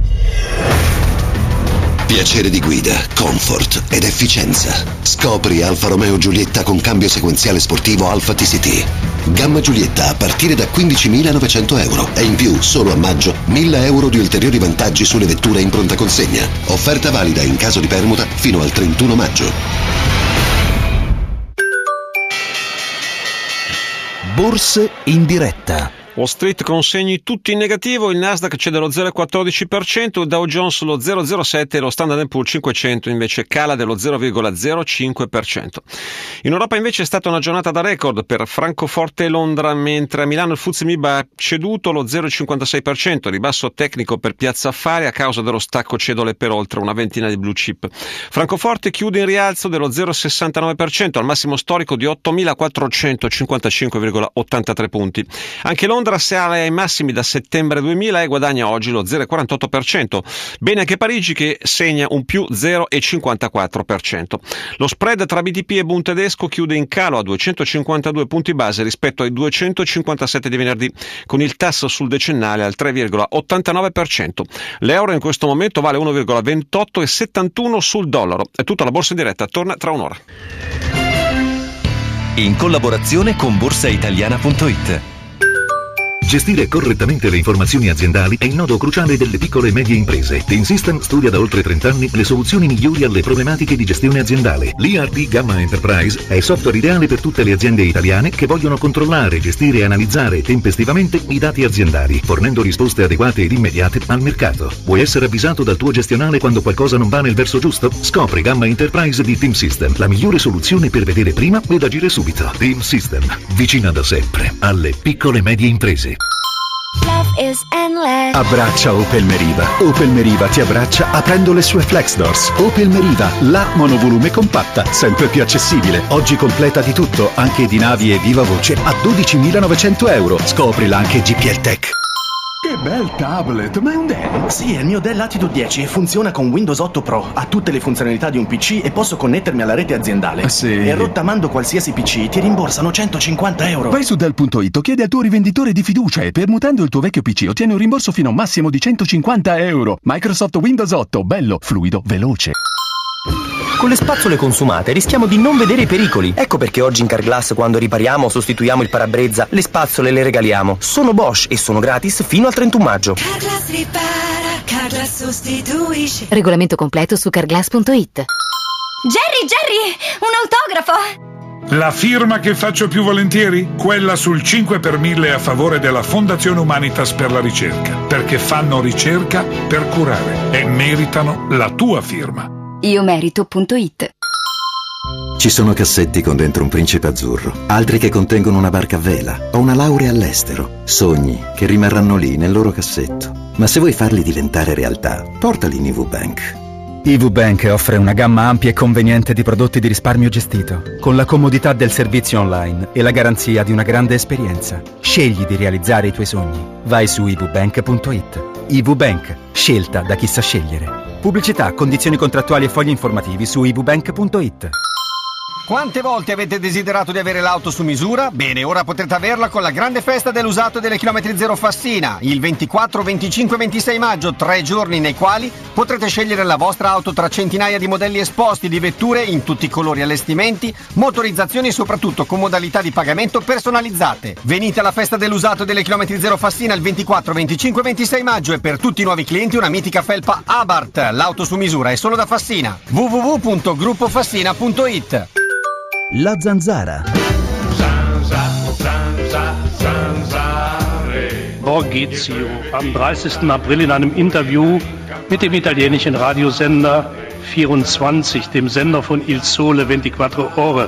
Piacere di guida, comfort ed efficienza. Scopri Alfa Romeo Giulietta con cambio sequenziale sportivo Alfa TCT. Gamma Giulietta a partire da 15.900 euro e in più, solo a maggio, 1.000 euro di ulteriori vantaggi sulle vetture in pronta consegna. Offerta valida in caso di permuta fino al 31 maggio. Borse in diretta. Wall Street con segni tutti in negativo, il Nasdaq cede lo 0,14%, il Dow Jones lo 0,07% e lo Standard & Poor's 500 invece cala dello 0,05%. In Europa invece è stata una giornata da record per Francoforte e Londra, mentre a Milano il FTSE MIB ha ceduto lo 0,56%, ribasso tecnico per Piazza Affari a causa dello stacco cedole per oltre una ventina di blue chip. Francoforte chiude in rialzo dello 0,69% al massimo storico di 8.455,83 punti. Anche Londra sale ai massimi da settembre 2000 e guadagna oggi lo 0,48%, bene anche Parigi che segna un più 0,54%. Lo spread tra BTP e Bund tedesco chiude in calo a 252 punti base rispetto ai 257 di venerdì, con il tasso sul decennale al 3,89%. L'euro in questo momento vale 1,2871 sul dollaro. E tutta la borsa in diretta torna tra un'ora. In collaborazione con borsaitaliana.it. Gestire correttamente le informazioni aziendali è il nodo cruciale delle piccole e medie imprese. Team System studia da oltre 30 anni le soluzioni migliori alle problematiche di gestione aziendale. L'ERP Gamma Enterprise è il software ideale per tutte le aziende italiane che vogliono controllare, gestire e analizzare tempestivamente i dati aziendali, fornendo risposte adeguate ed immediate al mercato. Vuoi essere avvisato dal tuo gestionale quando qualcosa non va nel verso giusto? Scopri Gamma Enterprise di Team System, la migliore soluzione per vedere prima ed agire subito. Team System, vicina da sempre alle piccole e medie imprese. Abbraccia Opel Meriva. Opel Meriva ti abbraccia aprendo le sue flex doors. Opel Meriva, la monovolume compatta, sempre più accessibile. Oggi completa di tutto, anche di navi e viva voce a 12.900 euro. Scoprila anche GPL Tech. Che bel tablet, ma è un Dell? Sì, è il mio Dell Latitude 10 e funziona con Windows 8 Pro. Ha tutte le funzionalità di un PC e posso connettermi alla rete aziendale. Sì. E rottamando qualsiasi PC ti rimborsano 150 euro. Vai su Dell.it o chiedi al tuo rivenditore di fiducia e permutando il tuo vecchio PC ottieni un rimborso fino a un massimo di 150 euro. Microsoft Windows 8, bello, fluido, veloce. Con le spazzole consumate rischiamo di non vedere i pericoli. Ecco perché oggi in Carglass, quando ripariamo o sostituiamo il parabrezza, le spazzole le regaliamo. Sono Bosch e sono gratis fino al 31 maggio. Carglass ripara, Carglass sostituisce. Regolamento completo su carglass.it. Jerry, un autografo! La firma che faccio più volentieri? Quella sul 5 per 1000 a favore della Fondazione Humanitas per la ricerca, perché fanno ricerca per curare e meritano la tua firma. Iomerito.it. Ci sono cassetti con dentro un principe azzurro, altri che contengono una barca a vela o una laurea all'estero, sogni che rimarranno lì nel loro cassetto. Ma se vuoi farli diventare realtà, portali in IV Bank. IV Bank offre una gamma ampia e conveniente di prodotti di risparmio gestito, con la comodità del servizio online e la garanzia di una grande esperienza. Scegli di realizzare i tuoi sogni. Vai su ivbank.it. IV Bank, scelta da chi sa scegliere. Pubblicità, condizioni contrattuali e fogli informativi su ivbank.it. Quante volte avete desiderato di avere l'auto su misura? Bene, ora potrete averla con la grande festa dell'usato delle Chilometri Zero Fassina. Il 24, 25 e 26 maggio, 3 giorni nei quali potrete scegliere la vostra auto tra centinaia di modelli esposti di vetture in tutti i colori, allestimenti, motorizzazioni e soprattutto con modalità di pagamento personalizzate. Venite alla festa dell'usato delle Chilometri Zero Fassina il 24, 25 e 26 maggio e per tutti i nuovi clienti una mitica felpa Abarth. L'auto su misura è solo da Fassina. www.gruppofassina.it. La Zanzara. Borghezio am 30. April in einem Interview mit dem italienischen Radiosender 24, dem Sender von Il Sole 24 Ore.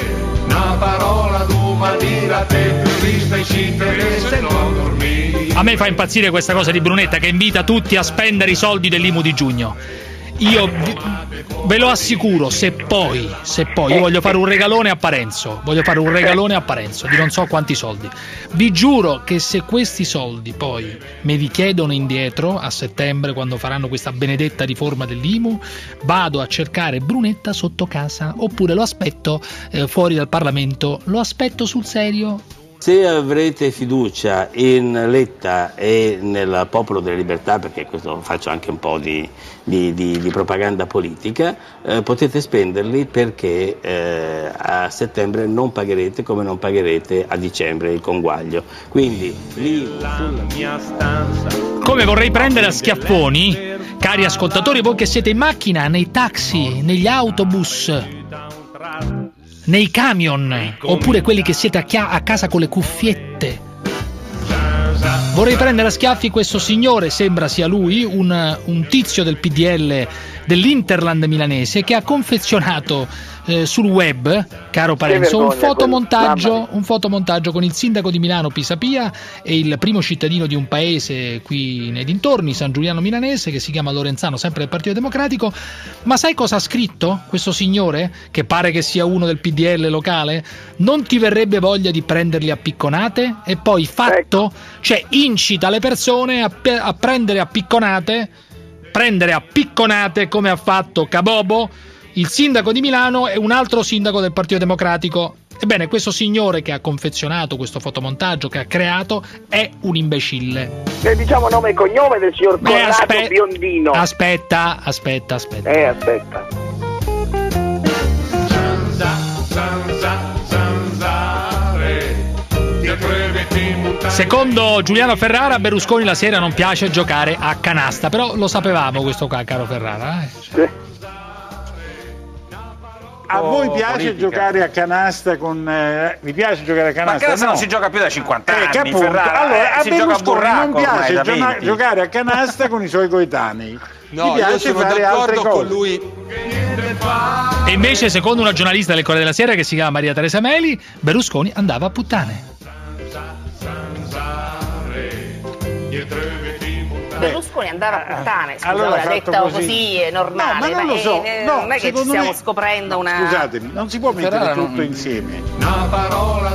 A me fa impazzire questa cosa di Brunetta che invita tutti a spendere i soldi dell'IMU di giugno. Io ve lo assicuro, se poi io voglio fare un regalone a Parenzo, di non so quanti soldi, vi giuro che se questi soldi poi me li chiedono indietro a settembre quando faranno questa benedetta riforma dell'IMU, vado a cercare Brunetta sotto casa oppure lo aspetto fuori dal Parlamento, lo aspetto sul serio. Se avrete fiducia in Letta e nel Popolo della Libertà, perché questo faccio anche un po' di propaganda politica, potete spenderli perché a settembre non pagherete come non pagherete a dicembre il conguaglio. Quindi come vorrei prendere a schiaffoni, cari ascoltatori, voi che siete in macchina, nei taxi, negli autobus, nei camion, oppure quelli che siete a casa con le cuffiette. Vorrei prendere a schiaffi questo signore, sembra sia lui, un tizio del PDL dell'Interland milanese che ha confezionato sul web, caro Parenzo, un fotomontaggio con il sindaco di Milano Pisapia e il primo cittadino di un paese qui nei dintorni, San Giuliano Milanese, che si chiama Lorenzano, sempre del Partito Democratico. Ma sai cosa ha scritto questo signore, che pare che sia uno del PDL locale? Non ti verrebbe voglia di prenderli a picconate? E poi fatto, cioè incita le persone a prendere a picconate come ha fatto Cabobo, il sindaco di Milano e un altro sindaco del Partito Democratico. Ebbene, questo signore che ha confezionato questo fotomontaggio, che ha creato, è un imbecille. Diciamo nome e cognome del signor Corrado Biondino. Aspetta. Aspetta. Secondo Giuliano Ferrara, a Berlusconi la sera non piace giocare a canasta, però lo sapevamo questo qua, caro Ferrara. A voi piace giocare a canasta con vi piace giocare a canasta? Ma canasta non si gioca più da 50 anni, Ferrara. Allora, a Berlusconi non piace ormai, giocare a canasta con i suoi coetanei. No, mi piace io sono fare altre cose con lui. E invece, secondo una giornalista del Corriere della Sera che si chiama Maria Teresa Meli, Berlusconi andava a puttane. Berlusconi andava a puttane, scusa, allora ora detto così è normale, no, ma non lo so. non è che ci stiamo scoprendo una... Scusatemi, non si può mettere tutto insieme. Una parola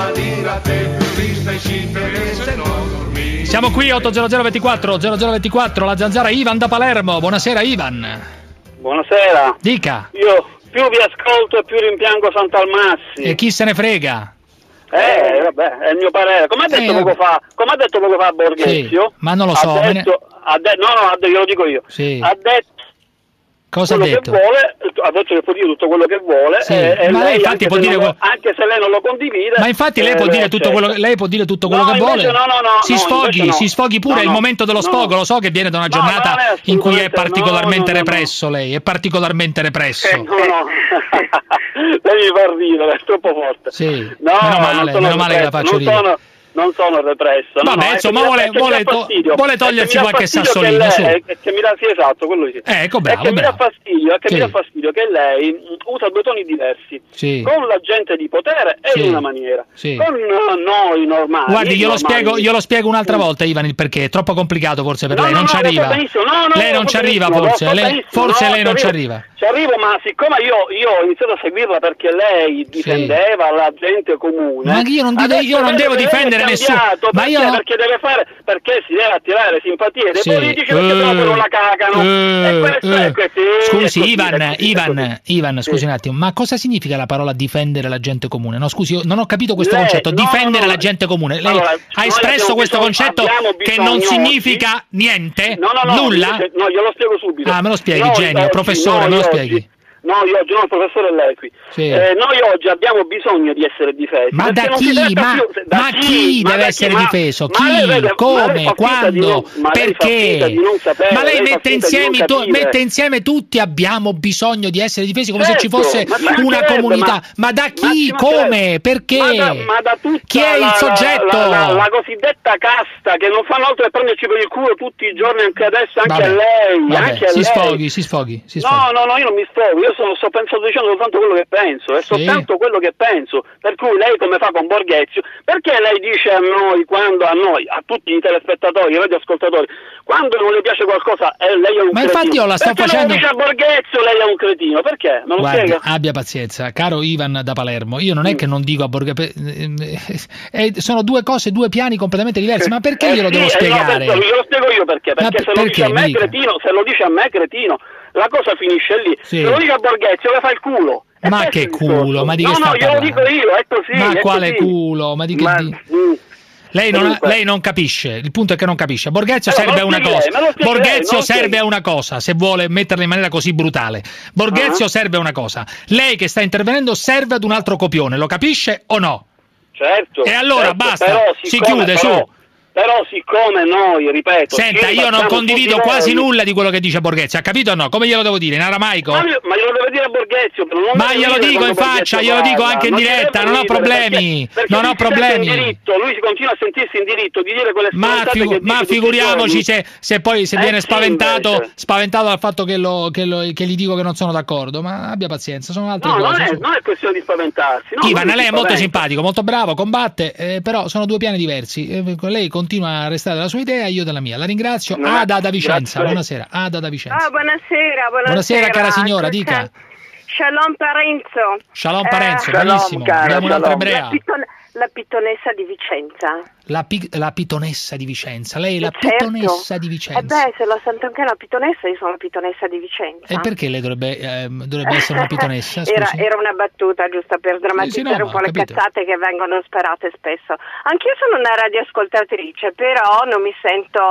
Siamo qui 80024 la Zanzara. Ivan da Palermo, buonasera Ivan. Buonasera. Dica. Io più vi ascolto e più rimpiango Sant'Almassi. E chi se ne frega? Vabbè, è il mio parere. Come ha detto poco fa Borghezio? Sì, ma non lo so. Glielo dico io. Sì. Ha detto cosa ha detto? Che vuole, ha detto che può dire tutto quello che vuole. Sì. Ma lei infatti può dire anche se lei non lo condivide. Ma infatti lei può dire tutto quello che vuole. No, si sfoghi pure, è il momento dello sfogo. Lo so che viene da una giornata in cui è particolarmente represso lei, è particolarmente represso. Lei mi fa ridere, è troppo forte. Sì. Meno male che la faccio ridere. Non sono represso. Vabbè, insomma, vuole togliersi qualche sassolino. Che mi dà, sì, esatto, quello sì. Ecco, bravo, mi dà fastidio che lei usa due toni diversi. Sì. Con la gente di potere è in una maniera. Sì. Con noi normali. Guardi, glielo spiego un'altra volta, Ivan, il perché. È troppo complicato forse per lei, non ci arriva. Lei non ci arriva, forse. Lei non ci arriva. Ci arrivo, ma siccome io ho iniziato a seguirla perché lei difendeva la gente comune. Ma io non devo difendere nessuno. Ma io perché si deve attirare simpatie dei politici, perché proprio la cagano. Scusi, Ivan, scusi un attimo, ma cosa significa la parola difendere la gente comune? No, scusi, io non ho capito questo concetto. Difendere la gente comune. Lei ha espresso questo concetto che non significa niente? Nulla? No, glielo spiego subito. Ah, me lo spieghi, genio, professore, me lo spieghi. Noi oggi, no, il professore lei qui. Sì. Noi oggi abbiamo bisogno di essere difesi. Ma da chi? Chi deve essere difeso? Chi? Come? Quando? Perché? Ma lei mette insieme tutti abbiamo bisogno di essere difesi come se ci fosse una comunità. Ma da chi? Come? Perché? Ma da tutta chi è il soggetto? La cosiddetta casta che non fanno altro che prenderci per il culo tutti i giorni, anche adesso, anche a lei. Anche a lei. Si sfoghi. No, io non mi sfoghi. Io sto dicendo soltanto quello che penso, è soltanto quello che penso, per cui lei come fa con Borghezio? Perché lei dice a noi, a tutti i telespettatori, i radioascoltatori, quando non le piace qualcosa lei è un cretino? Ma infatti io la sto facendo. Perché non dice a Borghezio lei è un cretino? Perché? Me lo spiega? Abbia pazienza, caro Ivan da Palermo, io non è che non dico a Borghezio, sono due cose, due piani completamente diversi, ma perché glielo devo spiegare? Glielo spiego io perché se lo dice a me cretino, la cosa finisce lì. Se lo dico a Borghezio le fa il culo. Ma che culo? Ma di che sta parlando? No, glielo dico io, è così. Ma quale culo? Ma di che Lei non capisce, il punto è che non capisce. Borghezio serve a una cosa. Borghezio serve a una cosa, se vuole metterla in maniera così brutale. Borghezio serve a una cosa. Lei che sta intervenendo serve ad un altro copione, lo capisce o no? Certo. E allora basta, si chiude su. Però siccome noi, ripeto... Senta, io non condivido quasi nulla di quello che dice Borghezio, ha capito o no? Come glielo devo dire? In aramaico? Ma glielo deve dire a Borghezio. Ma glielo dico in faccia, glielo dico anche in diretta, non ho problemi. Non ho problemi. Lui continua a sentirsi in diritto di dire quelle stronzate ma figuriamoci se viene spaventato dal fatto che gli dico che non sono d'accordo, ma abbia pazienza, sono altre cose. Non è questione di spaventarsi. Ivan, lei è molto simpatico, molto bravo, combatte, però sono due piani diversi. Lei continua a restare della sua idea, io della mia. La ringrazio. Ada da Vicenza, buonasera. Ada da Vicenza. Buonasera cara signora, dica. Shalom Parenzo. Shalom Parenzo, benissimo. Abbiamo un'altra ebrea. La pitonessa di Vicenza. La pitonessa di Vicenza. Lei è la pitonessa di Vicenza. Se lo sento anche la pitonessa, io sono la pitonessa di Vicenza. E perché lei dovrebbe essere una pitonessa? Era una battuta giusta per drammatizzare un po' le cazzate che vengono sparate spesso. Anch'io sono una radioascoltatrice, però non mi sento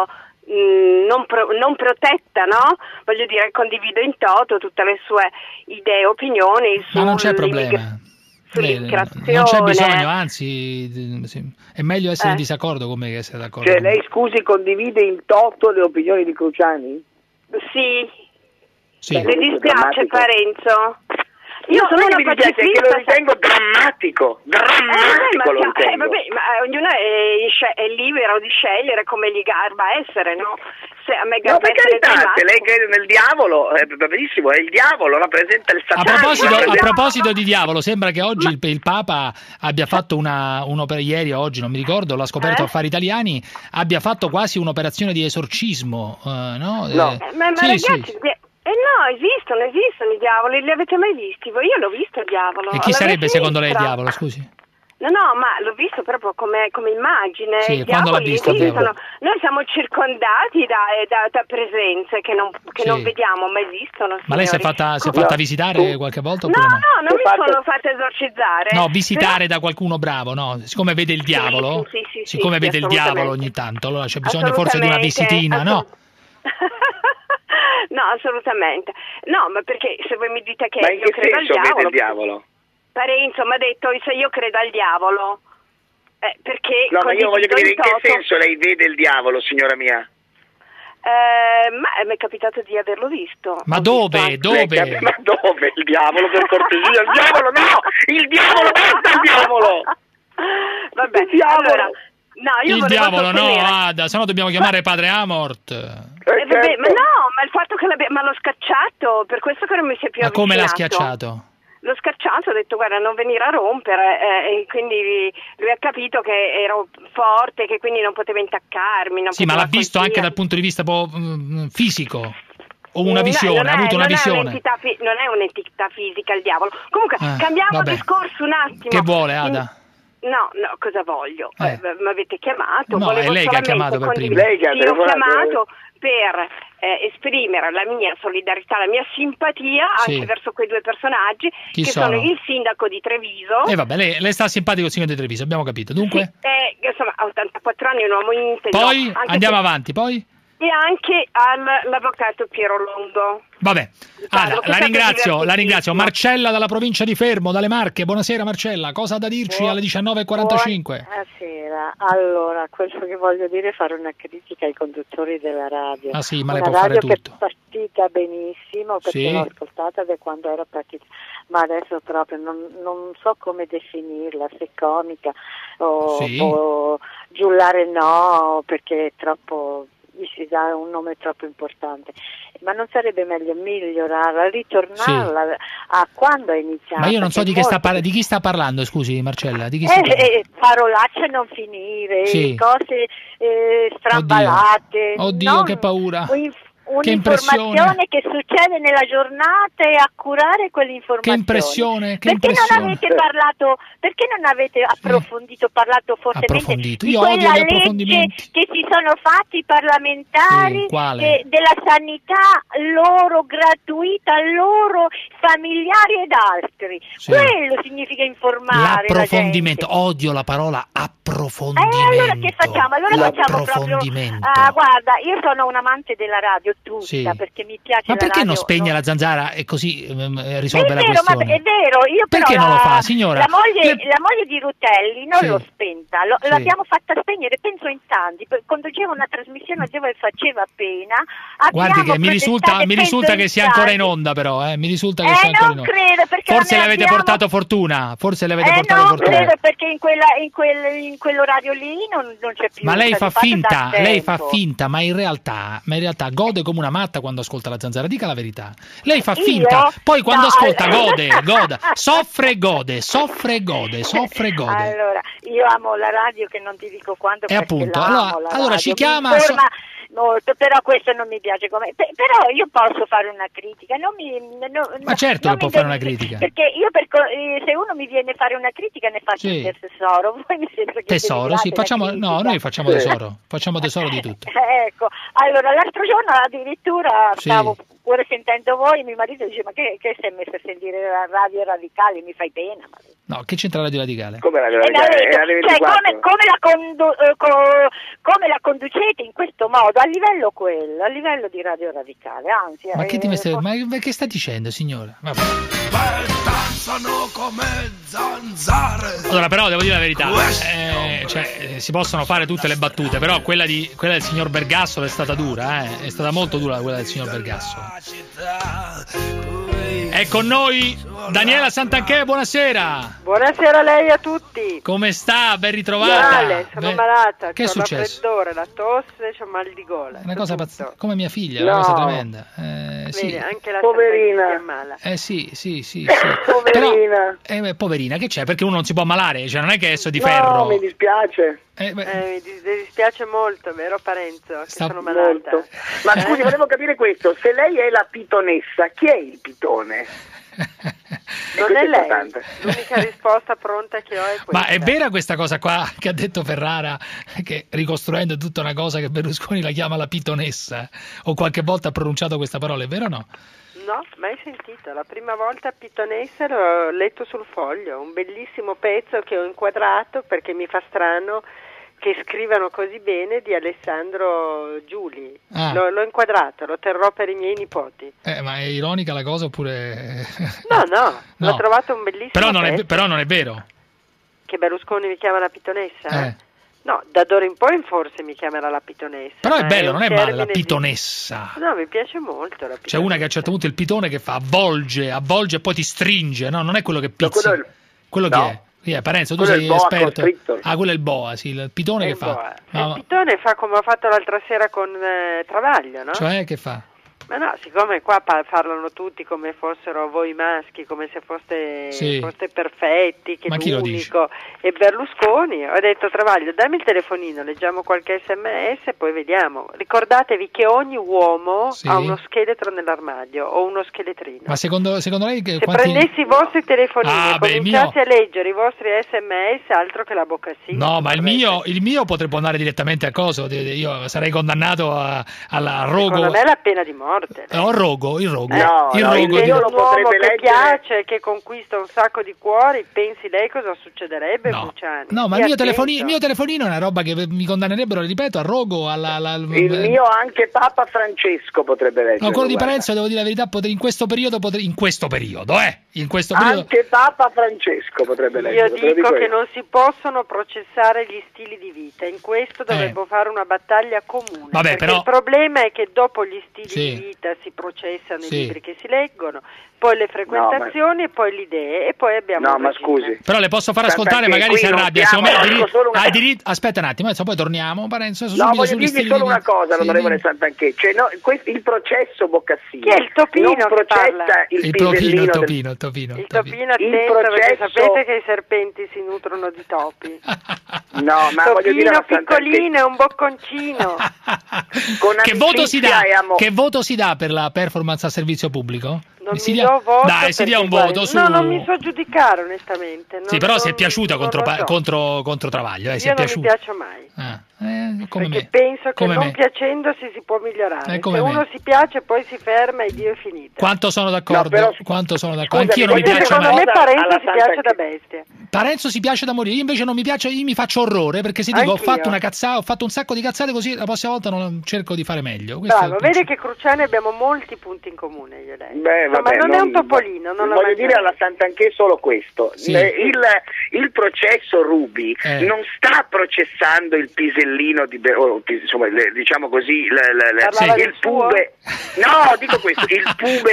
non protetta, no? Voglio dire, condivido in toto tutte le sue idee e opinioni. Ma non c'è problema. Non c'è bisogno, anzi è meglio essere in disaccordo come che essere d'accordo. Cioè lei, scusi, condivide in toto le opinioni di Cruciani? Sì. Le dispiace Parenzo? Io sono una pacifista, che lo ritengo drammatico ma ognuno è libero di scegliere come gli garba essere, no? No, per carità, se lei crede nel diavolo, va benissimo, è il diavolo, rappresenta il satano. A proposito di diavolo, sembra che oggi il Papa abbia fatto un'opera, ieri o oggi, non mi ricordo, l'ha scoperto Affari Italiani, abbia fatto quasi un'operazione di esorcismo, no? Ma ragazzi... no, esistono i diavoli, li avete mai visti? Io l'ho visto il diavolo. E chi sarebbe secondo lei il diavolo, scusi? No, ma l'ho visto proprio come immagine. Sì, quando l'ha visto il diavolo? Noi siamo circondati da presenze che non vediamo, ma esistono. Ma lei si è fatta visitare qualche volta oppure no? No, non mi sono fatta esorcizzare. No, visitare da qualcuno bravo, no? Siccome vede il diavolo, siccome vede il diavolo ogni tanto, allora c'è bisogno forse di una visitina, no? No, assolutamente. No, ma perché se voi mi dite che io credo al diavolo... vede il diavolo? Parenzo mi ha detto se io credo al diavolo, perché... No, ma io voglio capire in che senso lei vede il diavolo, signora mia? Ma mi è capitato di averlo visto. Ma dove? Ma dove il diavolo, per cortesia? Il diavolo no! Il diavolo, basta il diavolo! Vabbè, allora... No, io il diavolo no, Ada, se no dobbiamo chiamare padre Amort. Vabbè, ma no, ma il fatto che ma l'ho scacciato, per questo che non mi si è più avvicinato. Ma come l'ha schiacciato? L'ho scacciato, ho detto guarda non venire a rompere e quindi lui ha capito che ero forte, che quindi non poteva intaccarmi. Non ma l'ha visto anche dal punto di vista fisico? O una visione, ha avuto una visione? Non è un'entità fisica il diavolo. Comunque cambiamo discorso un attimo. Che vuole Ada? No, cosa voglio? Mi avete chiamato? No, è lei che ha chiamato per prima. Ho chiamato per esprimere la mia solidarietà, la mia simpatia anche verso quei due personaggi che sono il sindaco di Treviso. Vabbè, lei sta simpatico il sindaco di Treviso, abbiamo capito. Dunque? Insomma, ha 84 anni, un uomo integro. Poi andiamo avanti, poi? E anche all'avvocato Piero Longo. Vabbè, la ringrazio. Marcella dalla provincia di Fermo, dalle Marche. Buonasera Marcella, cosa ha da dirci alle 19:45? Buonasera, allora, quello che voglio dire è fare una critica ai conduttori della radio. Ah sì, ma lei può fare tutto. Una radio che è partita benissimo, perché l'ho ascoltata da quando era partita, ma adesso proprio non so come definirla, se comica o giullare no, perché è troppo... gli si dà un nome troppo importante, ma non sarebbe meglio migliorarla, ritornarla a quando è iniziata? Ma io non so di chi sta parlando, scusi Marcella, di chi parolacce non finire, cose strambalate. Oddio, che paura. Un'informazione che succede nella giornata e a curare quell'informazione. Che impressione. Perché non avete approfondito, parlato fortemente di quella legge che si sono fatti i parlamentari della sanità loro gratuita, loro familiari ed altri. Quello significa informare l'approfondimento. Odio la parola approfondimento. Allora che facciamo? Facciamo proprio guarda, io sono un amante della radio tutta, perché mi piace ma perché radio, non spegne la zanzara e così risolve la questione? Ma è vero, io perché però non lo fa, signora? La moglie di Rutelli non l'ho spenta, l'abbiamo fatta spegnere, penso in tanti, conduceva una trasmissione dove faceva pena. Guardi che mi risulta che sia ancora in onda, però mi risulta che sia ancora in onda. Credo, perché forse le avete portato fortuna, non credo, perché in quell'orario lì non c'è più. Ma lei fa finta, ma in realtà gode come una matta quando ascolta la zanzara, dica la verità. Lei fa finta, poi quando ascolta goda, soffre e gode. Allora, io amo la radio, che non ti dico quanto, e appunto, allora ci chiama molto, però questo non mi piace come. Però io posso fare una critica, ma certo che può fare una critica, perché io se uno mi viene a fare una critica ne faccio il tesoro. Voi mi sembra che tesoro, noi facciamo tesoro di tutto. Ecco, allora l'altro giorno addirittura stavo pure sentendo voi, mio marito dice ma che sei messo a sentire la radio radicale, mi fai pena. No, che c'entra la radio radicale? Come la radio radicale? Come la conducete in questo modo, a livello di radio radicale, anzi. Ma che sta dicendo, signora? Danzano come zanzare. Allora, però devo dire la verità, si possono fare tutte le battute, però quella del signor Bergasso è stata dura, è stata molto dura quella del signor Bergasso. È con noi Daniela Santanchè, buonasera. Buonasera a lei e a tutti. Come sta? Ben ritrovata. Sono malata, che è successo? La raffreddore, la tosse, c'ho mal di gola. Una cosa pazzesca, come mia figlia, una cosa tremenda. Vedi, anche la poverina è mala. Sì. Poverina. Però, poverina, che c'è? Perché uno non si può ammalare, cioè non è che è di ferro. No, mi dispiace. Mi dispiace molto, vero Parenzo? Che sono malata. Molto. Ma scusi, volevo capire questo, se lei è la pitonessa, chi è il pitone? Non è lei, l'unica risposta pronta che ho è questa. Ma è vera questa cosa qua che ha detto Ferrara, che ricostruendo tutta una cosa che Berlusconi la chiama la pitonessa, o qualche volta ha pronunciato questa parola, è vero o no? No, mai sentito, la prima volta pitonessa l'ho letto sul Foglio, un bellissimo pezzo che ho inquadrato perché mi fa strano che scrivano così bene di Alessandro Giuli. L'ho inquadrato, lo terrò per i miei nipoti. Ma è ironica la cosa oppure... No, l'ho trovato un bellissimo pezzo. Però non è vero. Che Berlusconi mi chiama la pitonessa? No, da d'ora in poi forse mi chiamerà la pitonessa. Però è bello, non è male la pitonessa. No, mi piace molto la pitonessa. C'è una che a un certo punto il pitone che fa avvolge e poi ti stringe, no? Non è quello che pizza. Quello che è? Parenzo, tu sei esperto. Quello è il boa, sì, il pitone che fa? Il pitone fa come ho fatto l'altra sera con Travaglio, no? Cioè, che fa? Ma no, siccome qua parlano tutti come fossero voi maschi, come se foste perfetti, che l'unico, e Berlusconi, ho detto Travaglio, dammi il telefonino, leggiamo qualche sms e poi vediamo. Ricordatevi che ogni uomo ha uno scheletro nell'armadio o uno scheletrino. Ma secondo lei se prendessi i vostri telefonini e cominciassi a leggere i vostri sms, altro che la boccasina. No, ma il mio potrebbe andare direttamente a coso, io sarei condannato alla rogo. Secondo me è la pena di morte. Il rogo. Io lo potrebbe leggere. Piace, che conquista un sacco di cuori, pensi lei cosa succederebbe, Cruciani? No, ma il mio telefonino è una roba che mi condannerebbero, ripeto, al rogo, il mio anche Papa Francesco potrebbe leggere. No, quello di Parenzo, devo dire la verità, in questo periodo anche Papa Francesco potrebbe leggere. Io dico che non si possono processare gli stili di vita, in questo dovremmo fare una battaglia comune. Vabbè, però... il problema è che dopo gli stili di vita si processano i libri che si leggono, poi le frequentazioni e poi le idee, e poi abbiamo ma scusi, però le posso far ascoltare, magari si arrabbia. Aspetta un attimo, adesso poi torniamo, Parenzo. Voglio dirvi solo una cosa, l'onorevole Santanchè, cioè il processo Bocassini, che è il Topino non processa il pisellino il Topino, attento, perché sapete che i serpenti si nutrono di topi. No, ma voglio dire piccolino, è un bocconcino. Che voto si dà per la performance a servizio pubblico? Non si dia un voto su... No, non mi so giudicare onestamente. Si è piaciuta contro Travaglio. Io non mi piaccio mai. Perché penso che non piacendosi si può migliorare. Se uno si piace poi si ferma e Dio è finito. Quanto sono d'accordo? Anch'io non mi piaccio mai. Secondo me Parenzo si piace da bestia. Parenzo si piace da morire. Io invece non mi piace, io mi faccio orrore, perché se dico ho fatto un sacco di cazzate, così la prossima volta non cerco di fare meglio. Bravo, vedi che Cruciani abbiamo molti punti in comune io e lei. Ma non è un topolino, non voglio dire alla Santanchè solo questo. Il processo Ruby non sta processando il pisellino insomma, diciamo così, il pube. No, dico questo, il pube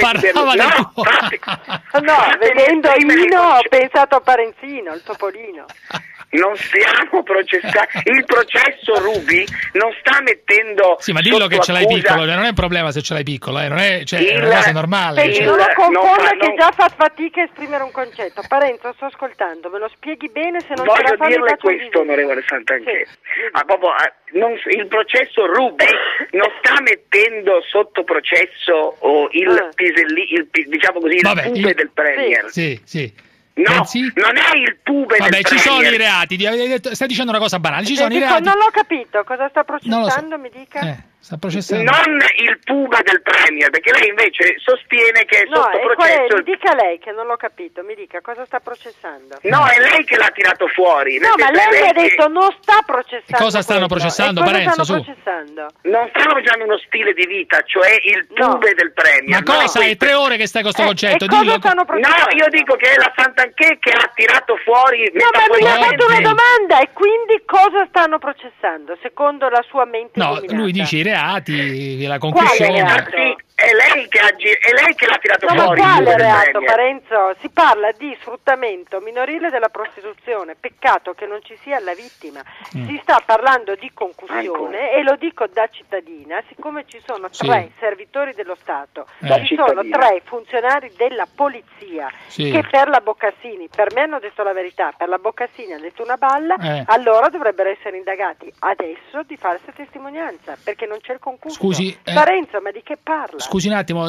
vedendo Ino ho pensato a Parenzino, il topolino. Non stiamo processando il processo Ruby, non sta mettendo. Sì, ma dillo che ce l'hai piccolo, non è un problema se ce l'hai piccolo, non è, è una cosa normale. Non lo confonda che già fa fatica a esprimere un concetto. Parenzo, sto ascoltando, me lo spieghi bene, se non ce la fa. Voglio dirle questo, onorevole Santanchè. Il processo Ruby non sta mettendo sotto processo il diciamo così, il pube del Premier. Sì. No, non è il pube del ci sono i reati, stai dicendo una cosa banale, ci sono i reati. Non l'ho capito, cosa sta processando, mi dica? Sta processando. Non il pube del Premier, perché lei invece sostiene che è sotto processo. Mi dica lei che non l'ho capito, mi dica cosa sta processando. No, è lei che l'ha tirato fuori. No, ma lei mi ha detto non sta processando. Cosa stanno processando, Parenzo? Processando? Non stanno processando uno stile di vita, cioè il pube del Premier. Ma cosa? È 3 ore che stai con questo concetto. Cosa stanno processando? No, io dico che è la Santanchè che ha tirato fuori. No, ma mi ha fatto una domanda, e quindi cosa stanno processando secondo la sua mente illuminata? Lui dice i reati, la concussione. È lei che l'ha tirato fuori. Ma quale reato, Parenzo? Si parla di sfruttamento minorile della prostituzione, peccato che non ci sia la vittima. Si sta parlando di concussione e lo dico da cittadina, siccome ci sono 3 servitori dello Stato, ci sono 3 funzionari della polizia che per la Boccassini, per me hanno detto la verità, per la Boccassini hanno detto una balla, allora dovrebbero essere indagati adesso di falsa testimonianza, perché non c'è il concusso. Scusi, Parenzo, ma di che parla? Scusi un attimo,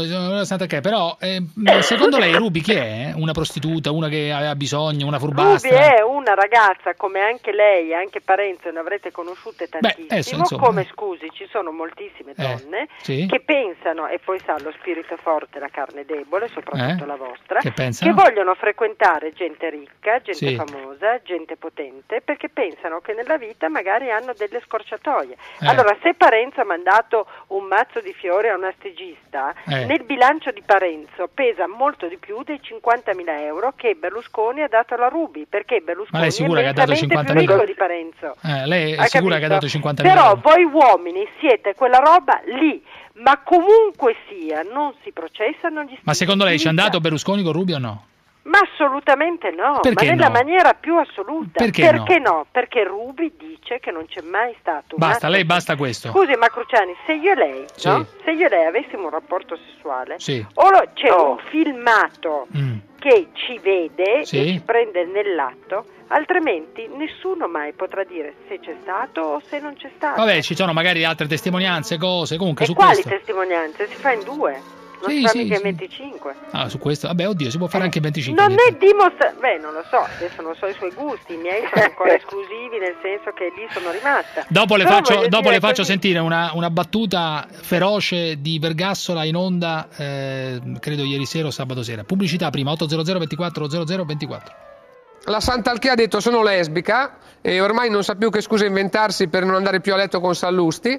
però secondo lei Ruby chi è? Una prostituta, una che aveva bisogno, una furbastra? Ruby è una ragazza come anche lei, anche Parenzo, ne avrete conosciute tantissimo, come scusi, ci sono moltissime donne che pensano, e poi sa lo spirito forte, la carne debole, soprattutto la vostra, che vogliono frequentare gente ricca, gente famosa, gente potente, perché pensano che nella vita magari hanno delle scorciatoie. Allora, se Parenzo ha mandato un mazzo di fiori a una stagista, nel bilancio di Parenzo pesa molto di più dei 50.000 euro che Berlusconi ha dato alla Ruby, perché Berlusconi è immensamente più ricco di Parenzo. Lei è sicura che ha dato 50.000 Però euro? voi uomini siete quella roba lì, ma comunque sia non si processa, non gli Ma secondo lei c'è andato Berlusconi con Ruby o no? Ma assolutamente no, perché ma nella maniera più assoluta. Perché no? Perché Ruby dice che non c'è mai stato basta, lei basta questo. Scusi, ma Cruciani, se io e lei, sì. no? Se io e lei avessimo un rapporto sessuale, sì. c'è un filmato che ci vede sì. e ci prende nell'atto, altrimenti nessuno mai potrà dire se c'è stato o se non c'è stato. Vabbè, ci sono magari altre testimonianze, cose, comunque e su quali questo. testimonianze? Si fa in 2. Non si fa mica in 25. Ah, su questo? Vabbè, oddio, si può fare anche in 25. Non è dimostrato. Beh, non lo so, adesso non so i suoi gusti, i miei sono ancora esclusivi, nel senso che lì sono rimasta. Dopo le faccio sentire una battuta feroce di Vergassola in onda, credo ieri sera o sabato sera. Pubblicità prima, 800 24 00 24. La Santalchè ha detto sono lesbica e ormai non sa più che scusa inventarsi per non andare più a letto con Sallusti.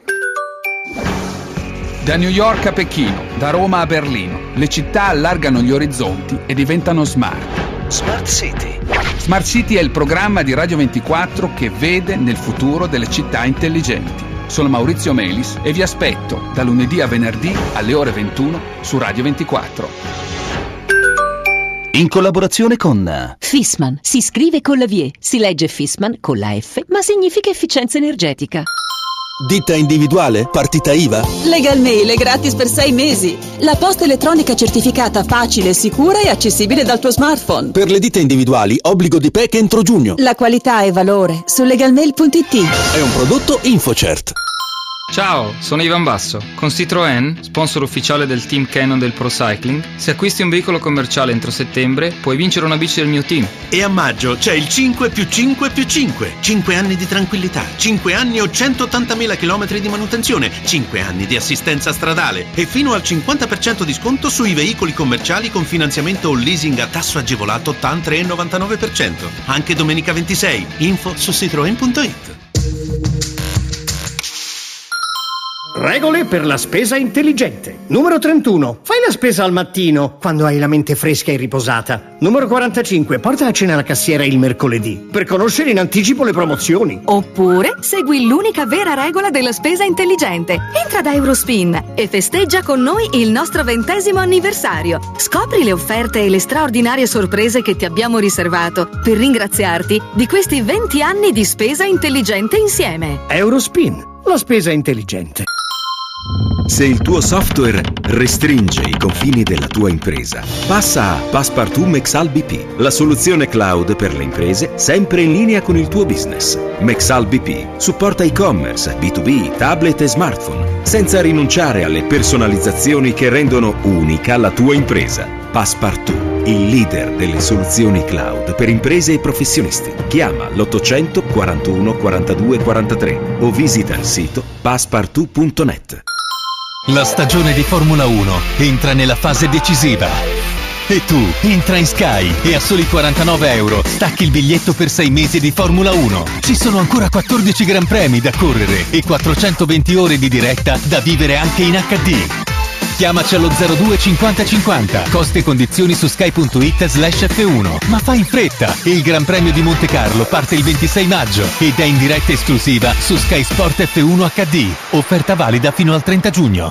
Da New York a Pechino, da Roma a Berlino, le città allargano gli orizzonti e diventano smart. Smart City. Smart City è il programma di Radio 24 che vede nel futuro delle città intelligenti. Sono Maurizio Melis e vi aspetto da lunedì a venerdì alle ore 21 su Radio 24. In collaborazione con Fissman. Si scrive con la V, si legge Fissman con la F, ma significa efficienza energetica. Ditta individuale? Partita IVA? Legal Mail è gratis per 6 mesi. La posta elettronica certificata facile, sicura e accessibile dal tuo smartphone. Per le ditte individuali, obbligo di PEC entro giugno. La qualità e valore su legalmail.it. È un prodotto InfoCert. Ciao, sono Ivan Basso. Con Citroën, sponsor ufficiale del team Canon del Pro Cycling, se acquisti un veicolo commerciale entro settembre, puoi vincere una bici del mio team. E a maggio c'è il 5+5+5. 5 anni di tranquillità, 5 anni o 180.000 km di manutenzione, 5 anni di assistenza stradale e fino al 50% di sconto sui veicoli commerciali con finanziamento o leasing a tasso agevolato TAN 3,99%. Anche domenica 26. Info su citroen.it. Regole per la spesa intelligente. Numero 31. Fai la spesa al mattino, quando hai la mente fresca e riposata. Numero 45. Porta a cena la cassiera il mercoledì, per conoscere in anticipo le promozioni. Oppure segui l'unica vera regola della spesa intelligente. Entra da Eurospin e festeggia con noi il nostro 20° anniversario. Scopri le offerte e le straordinarie sorprese che ti abbiamo riservato per ringraziarti di questi 20 anni di spesa intelligente insieme. Eurospin, la spesa intelligente. Se il tuo software restringe i confini della tua impresa, passa a Passepartout Mexal BP, la soluzione cloud per le imprese sempre in linea con il tuo business. Mexal BP supporta e-commerce, B2B, tablet e smartphone, senza rinunciare alle personalizzazioni che rendono unica la tua impresa. Passepartout, il leader delle soluzioni cloud per imprese e professionisti. Chiama l'800 41 42 43 o visita il sito passepartout.net. La stagione di Formula 1 entra nella fase decisiva. E tu entra in Sky e a soli €49 stacchi il biglietto per 6 mesi di Formula 1. Ci sono ancora 14 Gran Premi da correre e 420 ore di diretta da vivere anche in HD. Chiamaci allo 02 50 50. Costi e condizioni su sky.it/F1. Ma fai in fretta! Il Gran Premio di Monte Carlo parte il 26 maggio ed è in diretta esclusiva su Sky Sport F1 HD. Offerta valida fino al 30 giugno.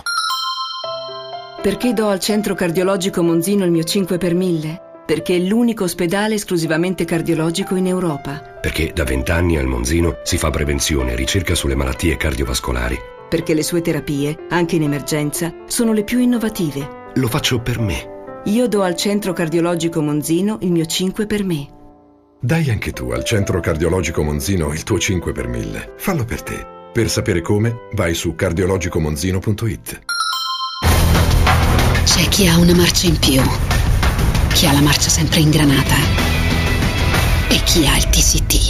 Perché do al Centro Cardiologico Monzino il mio 5 per 1000? Perché è l'unico ospedale esclusivamente cardiologico in Europa. Perché da 20 anni al Monzino si fa prevenzione e ricerca sulle malattie cardiovascolari. Perché le sue terapie, anche in emergenza, sono le più innovative. Lo faccio per me. Io do al Centro Cardiologico Monzino il mio 5 per me. Dai anche tu al Centro Cardiologico Monzino il tuo 5 per 1000. Fallo per te. Per sapere come, vai su cardiologicomonzino.it. C'è chi ha una marcia in più, chi ha la marcia sempre ingranata e chi ha il TCT.